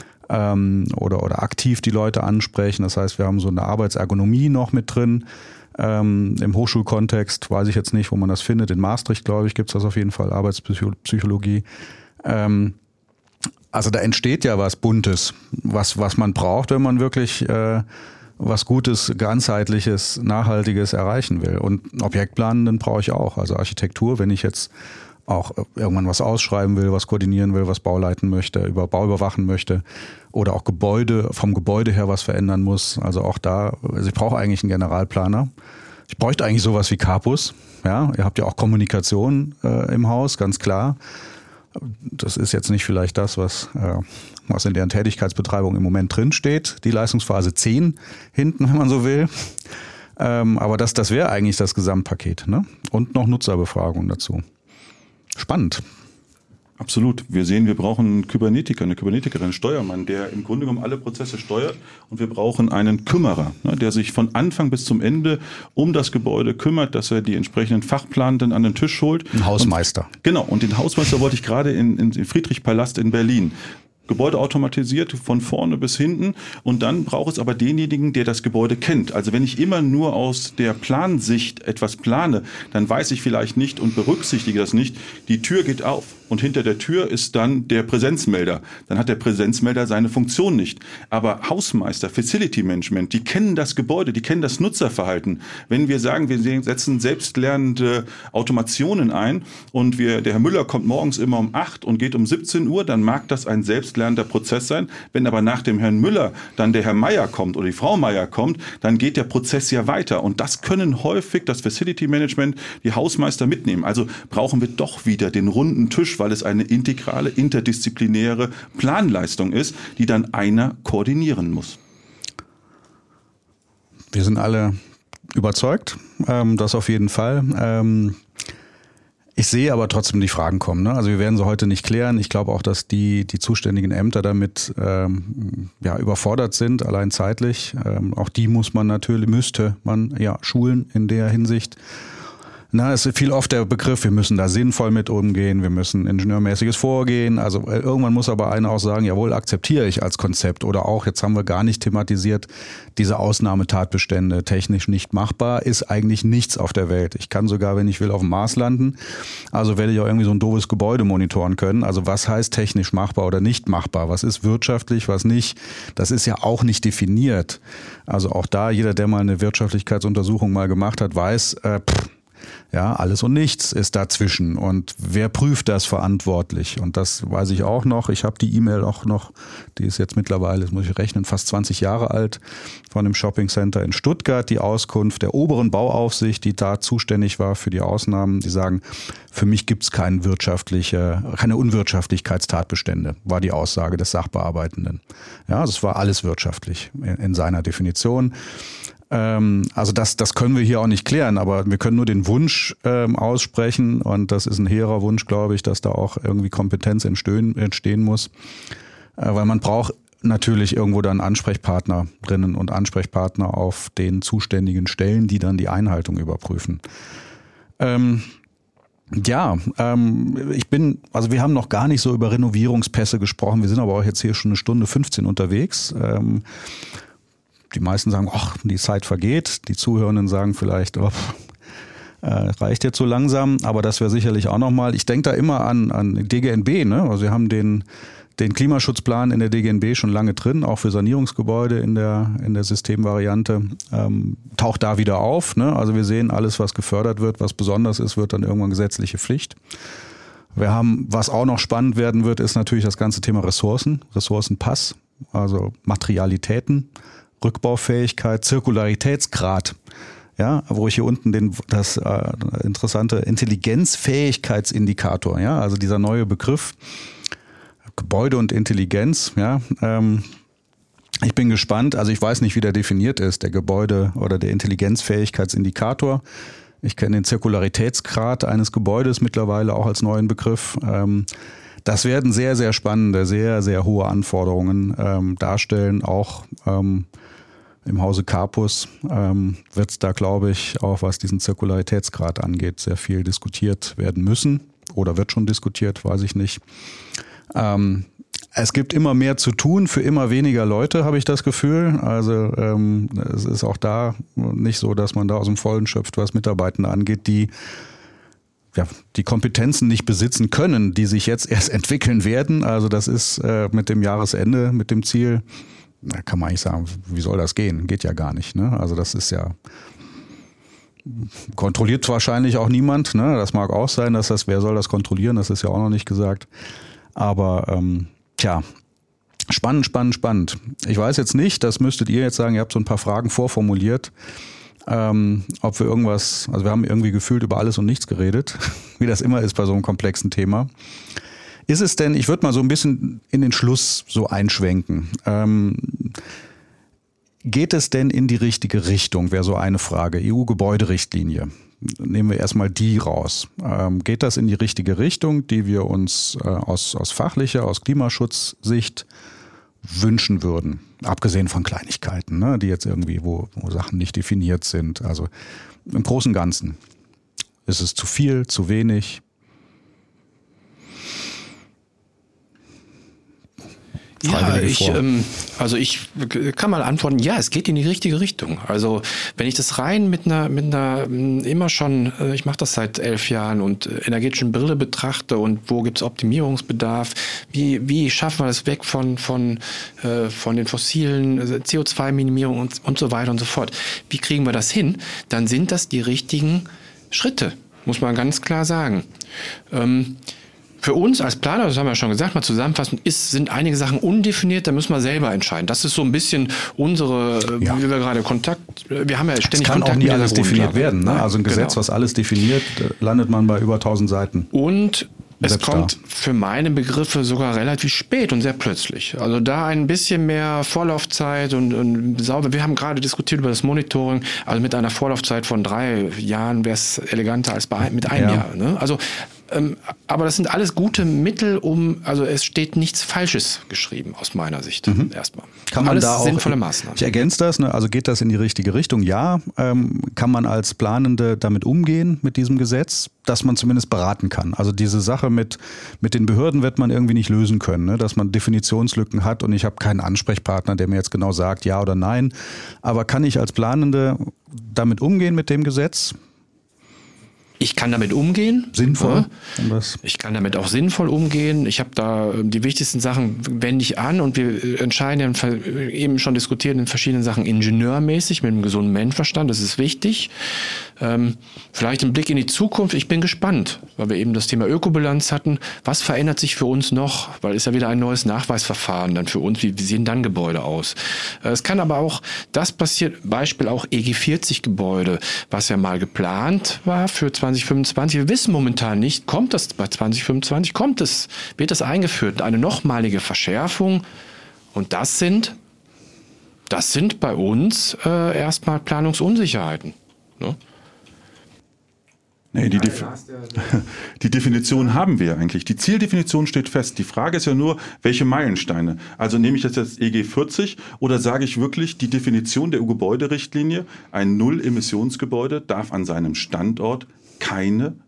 Oder, oder aktiv die Leute ansprechen. Das heißt, wir haben so eine Arbeitsergonomie noch mit drin. Ähm, im Hochschulkontext weiß ich jetzt nicht, wo man das findet. In Maastricht, glaube ich, gibt es das auf jeden Fall, Arbeitspsychologie. Ähm, also da entsteht ja was Buntes, was, was man braucht, wenn man wirklich äh, was Gutes, ganzheitliches, Nachhaltiges erreichen will. Und Objektplanenden brauche ich auch. Also Architektur, wenn ich jetzt auch irgendwann was ausschreiben will, was koordinieren will, was bauleiten möchte, über Bau überwachen möchte oder auch Gebäude, vom Gebäude her was verändern muss. Also auch da, also ich brauche eigentlich einen Generalplaner. Ich bräuchte eigentlich sowas wie Capus. Ja, ihr habt ja auch Kommunikation äh, im Haus, ganz klar. Das ist jetzt nicht vielleicht das, was, äh, was in deren Tätigkeitsbetreibung im Moment drin steht. Die Leistungsphase zehn hinten, wenn man so will. Ähm, aber das, das wäre eigentlich das Gesamtpaket, ne? Und noch Nutzerbefragung dazu. Spannend. Absolut. Wir sehen, wir brauchen einen Kybernetiker, eine Kybernetikerin, einen Steuermann, der im Grunde genommen alle Prozesse steuert. Und wir brauchen einen Kümmerer, ne, der sich von Anfang bis zum Ende um das Gebäude kümmert, dass er die entsprechenden Fachplanenden an den Tisch holt. Ein Hausmeister. Und, genau. Und den Hausmeister wollte ich gerade in, in Friedrichpalast in Berlin. Gebäude automatisiert von vorne bis hinten und dann braucht es aber denjenigen, der das Gebäude kennt. Also wenn ich immer nur aus der Plansicht etwas plane, dann weiß ich vielleicht nicht und berücksichtige das nicht. Die Tür geht auf und hinter der Tür ist dann der Präsenzmelder. Dann hat der Präsenzmelder seine Funktion nicht. Aber Hausmeister, Facility Management, die kennen das Gebäude, die kennen das Nutzerverhalten. Wenn wir sagen, wir setzen selbstlernende Automationen ein und wir, der Herr Müller kommt morgens immer um acht und geht um siebzehn Uhr, dann mag das ein selbstlernender Prozess sein. Wenn aber nach dem Herrn Müller dann der Herr Meier kommt oder die Frau Meier kommt, dann geht der Prozess ja weiter. Und das können häufig das Facility Management, die Hausmeister mitnehmen. Also brauchen wir doch wieder den runden Tisch, weil es eine integrale, interdisziplinäre Planleistung ist, die dann einer koordinieren muss. Wir sind alle überzeugt, ähm, das auf jeden Fall. Ähm, ich sehe aber trotzdem die Fragen kommen. Ne? Also wir werden sie heute nicht klären. Ich glaube auch, dass die, die zuständigen Ämter damit ähm, ja, überfordert sind, allein zeitlich. Ähm, auch die muss man natürlich, müsste man ja schulen in der Hinsicht. Na, es ist viel oft der Begriff, wir müssen da sinnvoll mit umgehen, wir müssen ingenieurmäßiges Vorgehen. Also irgendwann muss aber einer auch sagen, jawohl, akzeptiere ich als Konzept. Oder auch, jetzt haben wir gar nicht thematisiert, diese Ausnahmetatbestände, technisch nicht machbar, ist eigentlich nichts auf der Welt. Ich kann sogar, wenn ich will, auf dem Mars landen. Also werde ich auch irgendwie so ein doofes Gebäude monitoren können. Also was heißt technisch machbar oder nicht machbar? Was ist wirtschaftlich, was nicht? Das ist ja auch nicht definiert. Also auch da, jeder, der mal eine Wirtschaftlichkeitsuntersuchung mal gemacht hat, weiß, äh, pff, ja, alles und nichts ist dazwischen. Und wer prüft das verantwortlich? Und das weiß ich auch noch. Ich habe die E-Mail auch noch, die ist jetzt mittlerweile, das muss ich rechnen, fast zwanzig Jahre alt, von dem Shoppingcenter in Stuttgart, die Auskunft der oberen Bauaufsicht, die da zuständig war für die Ausnahmen. Die sagen, für mich gibt es keine wirtschaftliche, keine Unwirtschaftlichkeitstatbestände, war die Aussage des Sachbearbeitenden. Ja, das war alles wirtschaftlich in, in seiner Definition. Also das, das können wir hier auch nicht klären, aber wir können nur den Wunsch ähm, aussprechen und das ist ein hehrer Wunsch, glaube ich, dass da auch irgendwie Kompetenz entstehen, entstehen muss, äh, weil man braucht natürlich irgendwo dann Ansprechpartnerinnen und Ansprechpartner auf den zuständigen Stellen, die dann die Einhaltung überprüfen. Ähm, Ja, ähm, ich bin, also wir haben noch gar nicht so über Renovierungspässe gesprochen, wir sind aber auch jetzt hier schon eine Stunde fünfzehn unterwegs. Ähm, Die meisten sagen, ach, die Zeit vergeht. Die Zuhörenden sagen vielleicht, oh, Äh, reicht jetzt so langsam, aber das wäre sicherlich auch nochmal. Ich denke da immer an, an D G N B, ne? Also wir haben den, den Klimaschutzplan in der D G N B schon lange drin, auch für Sanierungsgebäude in der, in der Systemvariante. Ähm, taucht da wieder auf, ne? Also wir sehen, alles, was gefördert wird, was besonders ist, wird dann irgendwann gesetzliche Pflicht. Wir haben, was auch noch spannend werden wird, ist natürlich das ganze Thema Ressourcen, Ressourcenpass, also Materialitäten, Rückbaufähigkeit, Zirkularitätsgrad. Ja, wo ich hier unten den, das äh, interessante Intelligenzfähigkeitsindikator, ja, also dieser neue Begriff Gebäude und Intelligenz, ja, ähm, ich bin gespannt, also ich weiß nicht, wie der definiert ist, der Gebäude- oder der Intelligenzfähigkeitsindikator. Ich kenne den Zirkularitätsgrad eines Gebäudes mittlerweile auch als neuen Begriff. Ähm, das werden sehr, sehr spannende, sehr, sehr hohe Anforderungen ähm, darstellen, auch ähm, im Hause Karpus ähm, wird es da, glaube ich, auch was diesen Zirkularitätsgrad angeht, sehr viel diskutiert werden müssen oder wird schon diskutiert, weiß ich nicht. Ähm, es gibt immer mehr zu tun für immer weniger Leute, habe ich das Gefühl. Also ähm, es ist auch da nicht so, dass man da aus dem Vollen schöpft, was Mitarbeitende angeht, die ja, die Kompetenzen nicht besitzen können, die sich jetzt erst entwickeln werden. Also das ist äh, mit dem Jahresende, mit dem Ziel, da kann man eigentlich sagen, wie soll das gehen? Geht ja gar nicht. Ne? Also das ist ja, kontrolliert wahrscheinlich auch niemand. Ne? Das mag auch sein, dass das, wer soll das kontrollieren? Das ist ja auch noch nicht gesagt. Aber ähm, tja, spannend, spannend, spannend. Ich weiß jetzt nicht, das müsstet ihr jetzt sagen, ihr habt so ein paar Fragen vorformuliert, ähm, ob wir irgendwas, also wir haben irgendwie gefühlt über alles und nichts geredet, wie das immer ist bei so einem komplexen Thema. Ist es denn, ich würde mal so ein bisschen in den Schluss so einschwenken, ähm, geht es denn in die richtige Richtung, wäre so eine Frage, E U-Gebäuderichtlinie, nehmen wir erstmal die raus. Ähm, geht das in die richtige Richtung, die wir uns äh, aus, aus fachlicher, aus Klimaschutzsicht wünschen würden? Abgesehen von Kleinigkeiten, ne, die jetzt irgendwie, wo, wo Sachen nicht definiert sind. Also im Großen und Ganzen. Ist es zu viel, zu wenig? Ja, ich, ähm, also ich kann mal antworten, ja, es geht in die richtige Richtung. Also wenn ich das rein mit einer, mit einer immer schon, ich mache das seit elf Jahren und energetischen Brille betrachte und wo gibt's Optimierungsbedarf, wie, wie schaffen wir das weg von, von, äh, von den fossilen, C O zwei Minimierung und, und so weiter und so fort. Wie kriegen wir das hin? Dann sind das die richtigen Schritte, muss man ganz klar sagen. Ähm, Für uns als Planer, das haben wir ja schon gesagt, mal zusammenfassend, ist, sind einige Sachen undefiniert, da müssen wir selber entscheiden. Das ist so ein bisschen unsere, ja. wie wir gerade Kontakt, wir haben ja ständig es kann Kontakt auch nie alles definiert werden. Ne? Also ein genau. Gesetz, was alles definiert, landet man bei über tausend Seiten. Und es Selbst kommt da. für meine Begriffe sogar relativ spät und sehr plötzlich. Also da ein bisschen mehr Vorlaufzeit und, und sauber. Wir haben gerade diskutiert über das Monitoring. Also mit einer Vorlaufzeit von drei Jahren wäre es eleganter als bei, mit einem ja. Jahr. Ne? Also Ähm, aber das sind alles gute Mittel, um, also es steht nichts Falsches geschrieben aus meiner Sicht mhm. erstmal. Kann man alles da auch, sinnvolle Maßnahmen. Ich ergänze das, ne? Also geht das in die richtige Richtung? Ja. Ähm, kann man als Planende damit umgehen, mit diesem Gesetz, dass man zumindest beraten kann? Also diese Sache mit, mit den Behörden wird man irgendwie nicht lösen können, ne? Dass man Definitionslücken hat und ich habe keinen Ansprechpartner, der mir jetzt genau sagt, ja oder nein. Aber kann ich als Planende damit umgehen mit dem Gesetz? Ich kann damit umgehen. Sinnvoll. Ja. Ich kann damit auch sinnvoll umgehen. Ich habe da die wichtigsten Sachen wende ich an und wir entscheiden ja eben schon diskutiert in verschiedenen Sachen ingenieurmäßig mit einem gesunden Menschenverstand. Das ist wichtig. Ähm, vielleicht ein Blick in die Zukunft. Ich bin gespannt, weil wir eben das Thema Ökobilanz hatten. Was verändert sich für uns noch? Weil es ja wieder ein neues Nachweisverfahren dann für uns. Wie, wie sehen dann Gebäude aus? Es kann aber auch, das passiert, Beispiel auch E G vierzig Gebäude, was ja mal geplant war für zwanzig fünfundzwanzig. Wir wissen momentan nicht, kommt das bei zwanzig fünfundzwanzig, kommt es, wird das eingeführt, eine nochmalige Verschärfung. Und das sind, das sind bei uns äh, erstmal Planungsunsicherheiten. Ne? Nee, die, Def- die Definition haben wir eigentlich. Die Zieldefinition steht fest. Die Frage ist ja nur, welche Meilensteine. Also nehme ich das jetzt E G vierzig oder sage ich wirklich, die Definition der E U-Gebäuderichtlinie, ein Null-Emissionsgebäude darf an seinem Standort keine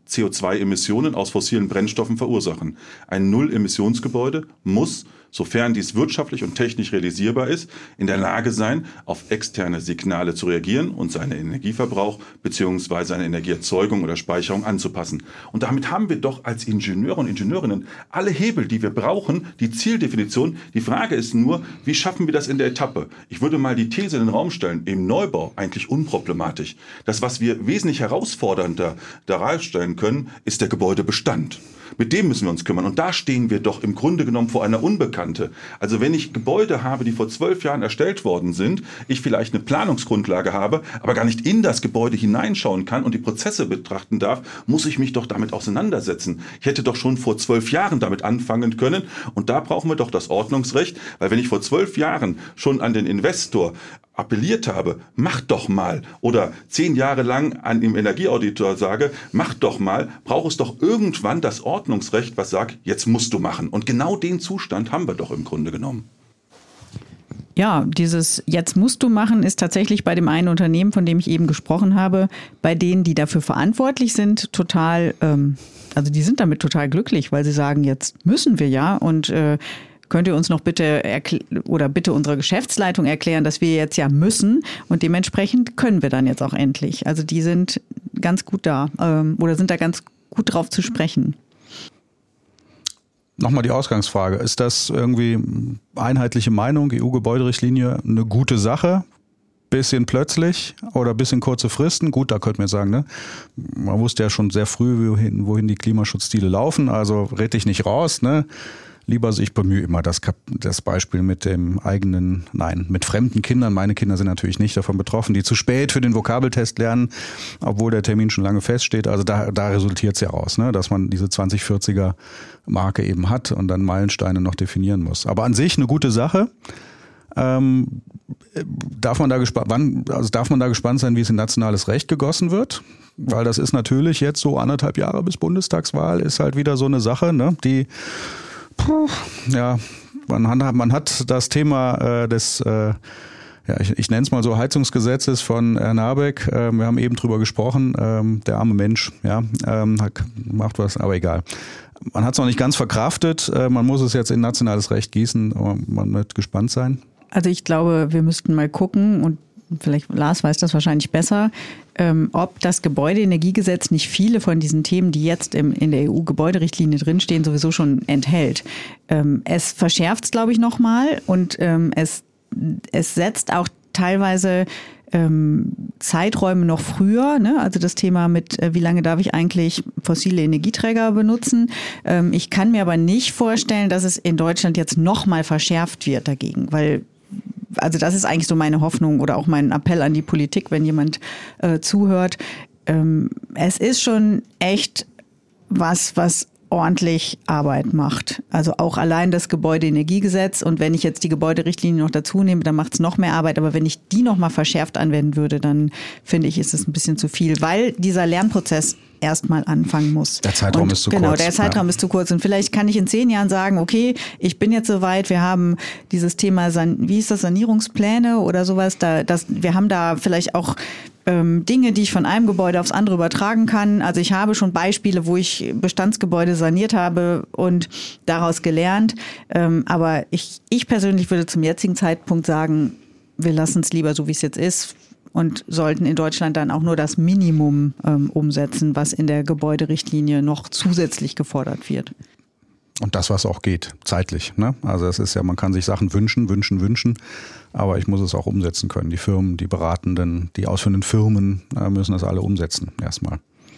C O zwei Emissionen aus fossilen Brennstoffen verursachen. Ein Null-Emissionsgebäude muss, sofern dies wirtschaftlich und technisch realisierbar ist, in der Lage sein, auf externe Signale zu reagieren und seinen Energieverbrauch bzw. seine Energieerzeugung oder Speicherung anzupassen. Und damit haben wir doch als Ingenieure und Ingenieurinnen alle Hebel, die wir brauchen, die Zieldefinition. Die Frage ist nur, wie schaffen wir das in der Etappe? Ich würde mal die These in den Raum stellen, im Neubau eigentlich unproblematisch. Das, was wir wesentlich herausfordernder darstellen können, ist der Gebäudebestand. Mit dem müssen wir uns kümmern. Und da stehen wir doch im Grunde genommen vor einer Unbekannte. Also wenn ich Gebäude habe, die vor zwölf Jahren erstellt worden sind, ich vielleicht eine Planungsgrundlage habe, aber gar nicht in das Gebäude hineinschauen kann und die Prozesse betrachten darf, muss ich mich doch damit auseinandersetzen. Ich hätte doch schon vor zwölf Jahren damit anfangen können. Und da brauchen wir doch das Ordnungsrecht, weil wenn ich vor zwölf Jahren schon an den Investor appelliert habe, mach doch mal, oder zehn Jahre lang an dem Energieauditor sage, mach doch mal, braucht es doch irgendwann das Ordnungsrecht, was sagt, jetzt musst du machen. Und genau den Zustand haben wir doch im Grunde genommen. Ja, dieses jetzt musst du machen ist tatsächlich bei dem einen Unternehmen, von dem ich eben gesprochen habe, bei denen, die dafür verantwortlich sind, total, ähm, also die sind damit total glücklich, weil sie sagen, jetzt müssen wir ja und äh, könnt ihr uns noch bitte erkl- oder bitte unserer Geschäftsleitung erklären, dass wir jetzt ja müssen und dementsprechend können wir dann jetzt auch endlich. Also die sind ganz gut da ähm, oder sind da ganz gut drauf zu sprechen. Nochmal die Ausgangsfrage. Ist das irgendwie einheitliche Meinung, E U-Gebäuderichtlinie, eine gute Sache? Bisschen plötzlich oder bisschen kurze Fristen? Gut, da könnte man sagen, ne? Man wusste ja schon sehr früh, wohin, wohin die Klimaschutzziele laufen, also red dich nicht raus, ne? Lieber, also ich bemühe immer das, das Beispiel mit dem eigenen, nein, mit fremden Kindern. Meine Kinder sind natürlich nicht davon betroffen, die zu spät für den Vokabeltest lernen, obwohl der Termin schon lange feststeht. Also da, da resultiert es ja raus, ne, dass man diese zwanzig vierziger Marke eben hat und dann Meilensteine noch definieren muss. Aber an sich eine gute Sache. Ähm, darf man da gespannt, wann, also darf man da gespannt sein, wie es in nationales Recht gegossen wird? Weil das ist natürlich jetzt so anderthalb Jahre bis Bundestagswahl, ist halt wieder so eine Sache, ne, die Puh, ja, man hat, man hat das Thema äh, des, äh, ja, ich, ich nenne es mal so Heizungsgesetzes von Herrn Habeck. Äh, wir haben eben drüber gesprochen. Ähm, der arme Mensch, ja, ähm, hat, macht was, aber egal. Man hat es noch nicht ganz verkraftet. Äh, man muss es jetzt in nationales Recht gießen. Aber man wird gespannt sein. Also ich glaube, wir müssten mal gucken und vielleicht Lars weiß das wahrscheinlich besser, ähm, ob das Gebäudeenergiegesetz nicht viele von diesen Themen, die jetzt im, in der E U-Gebäuderichtlinie drinstehen, sowieso schon enthält. Ähm, es verschärft es, glaube ich, nochmal und ähm, es, es setzt auch teilweise ähm, Zeiträume noch früher, ne? Also das Thema mit, äh, wie lange darf ich eigentlich fossile Energieträger benutzen. Ähm, ich kann mir aber nicht vorstellen, dass es in Deutschland jetzt nochmal verschärft wird dagegen, weil also das ist eigentlich so meine Hoffnung oder auch mein Appell an die Politik, wenn jemand äh, zuhört. Ähm, es ist schon echt was, was ordentlich Arbeit macht. Also auch allein das Gebäudeenergiegesetz. Und wenn ich jetzt die Gebäuderichtlinie noch dazu nehme, dann macht es noch mehr Arbeit. Aber wenn ich die noch mal verschärft anwenden würde, dann finde ich, ist es ein bisschen zu viel, weil dieser Lernprozess erstmal anfangen muss. Der Zeitraum und ist zu genau, kurz. Genau, der Zeitraum ja. ist zu kurz. Und vielleicht kann ich in zehn Jahren sagen, okay, ich bin jetzt soweit, wir haben dieses Thema, San- wie ist das, Sanierungspläne oder sowas. Da, das, wir haben da vielleicht auch ähm, Dinge, die ich von einem Gebäude aufs andere übertragen kann. Also ich habe schon Beispiele, wo ich Bestandsgebäude saniert habe und daraus gelernt. Ähm, aber ich, ich persönlich würde zum jetzigen Zeitpunkt sagen, wir lassen es lieber so, wie es jetzt ist. Und sollten in Deutschland dann auch nur das Minimum ähm, umsetzen, was in der Gebäuderichtlinie noch zusätzlich gefordert wird. Und das, was auch geht, zeitlich. Ne? Also es ist ja, man kann sich Sachen wünschen, wünschen, wünschen, aber ich muss es auch umsetzen können. Die Firmen, die Beratenden, die ausführenden Firmen äh, müssen das alle umsetzen erstmal.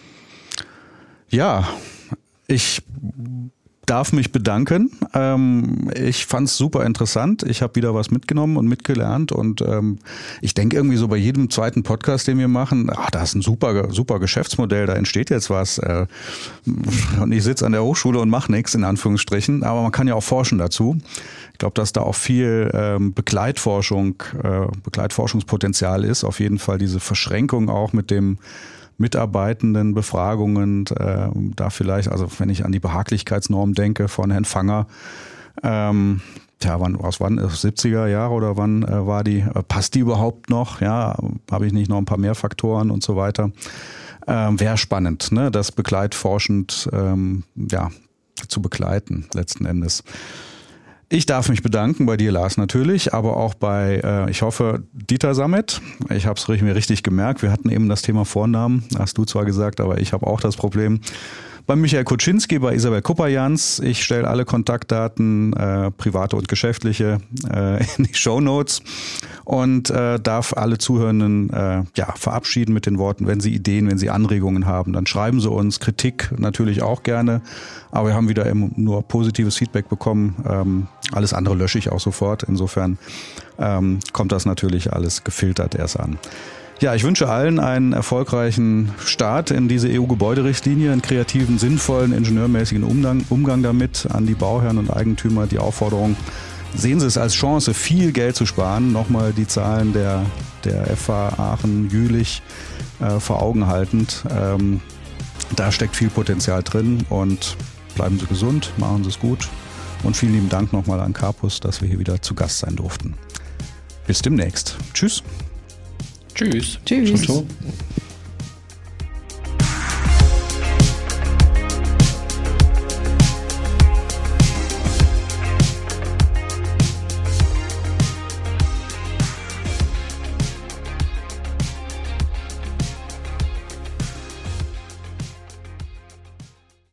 Ja, ich darf mich bedanken. Ähm, ich fand es super interessant. Ich habe wieder was mitgenommen und mitgelernt und ähm, ich denke irgendwie so bei jedem zweiten Podcast, den wir machen, ach, da ist ein super, super Geschäftsmodell, da entsteht jetzt was. Äh, und ich sitze an der Hochschule und mache nichts, in Anführungsstrichen, aber man kann ja auch forschen dazu. Ich glaube, dass da auch viel ähm, Begleitforschung, äh, Begleitforschungspotenzial ist. Auf jeden Fall diese Verschränkung auch mit dem Mitarbeitenden, Befragungen, äh, da vielleicht, also wenn ich an die Behaglichkeitsnorm denke von Herrn Fanger, ähm, tja, wann, aus wann, siebziger Jahre oder wann äh, war die, äh, passt die überhaupt noch, ja, habe ich nicht noch ein paar mehr Faktoren und so weiter. Ähm, Wäre spannend, ne? Das begleitforschend ähm, ja, zu begleiten letzten Endes. Ich darf mich bedanken bei dir, Lars, natürlich, aber auch bei, äh, ich hoffe, Dieter Sammet. Ich habe es mir richtig gemerkt. Wir hatten eben das Thema Vornamen, hast du zwar gesagt, aber ich habe auch das Problem. Bei Michael Kuczynski, bei Isabel Kupperjans. Ich stelle alle Kontaktdaten, äh, private und geschäftliche, äh, in die Shownotes und äh, darf alle Zuhörenden äh, ja, verabschieden mit den Worten, wenn Sie Ideen, wenn Sie Anregungen haben, dann schreiben Sie uns. Kritik natürlich auch gerne, aber wir haben wieder nur positives Feedback bekommen. Ähm, alles andere lösche ich auch sofort. Insofern ähm, kommt das natürlich alles gefiltert erst an. Ja, ich wünsche allen einen erfolgreichen Start in diese E U-Gebäuderichtlinie, einen kreativen, sinnvollen, ingenieurmäßigen Umgang, Umgang damit an die Bauherren und Eigentümer. Die Aufforderung, sehen Sie es als Chance, viel Geld zu sparen. Nochmal die Zahlen der, der F H Aachen, Jülich äh, vor Augen haltend. Ähm, da steckt viel Potenzial drin und bleiben Sie gesund, machen Sie es gut. Und vielen lieben Dank nochmal an Carpus, dass wir hier wieder zu Gast sein durften. Bis demnächst. Tschüss. Tschüss. Tschüss. Ciao, ciao.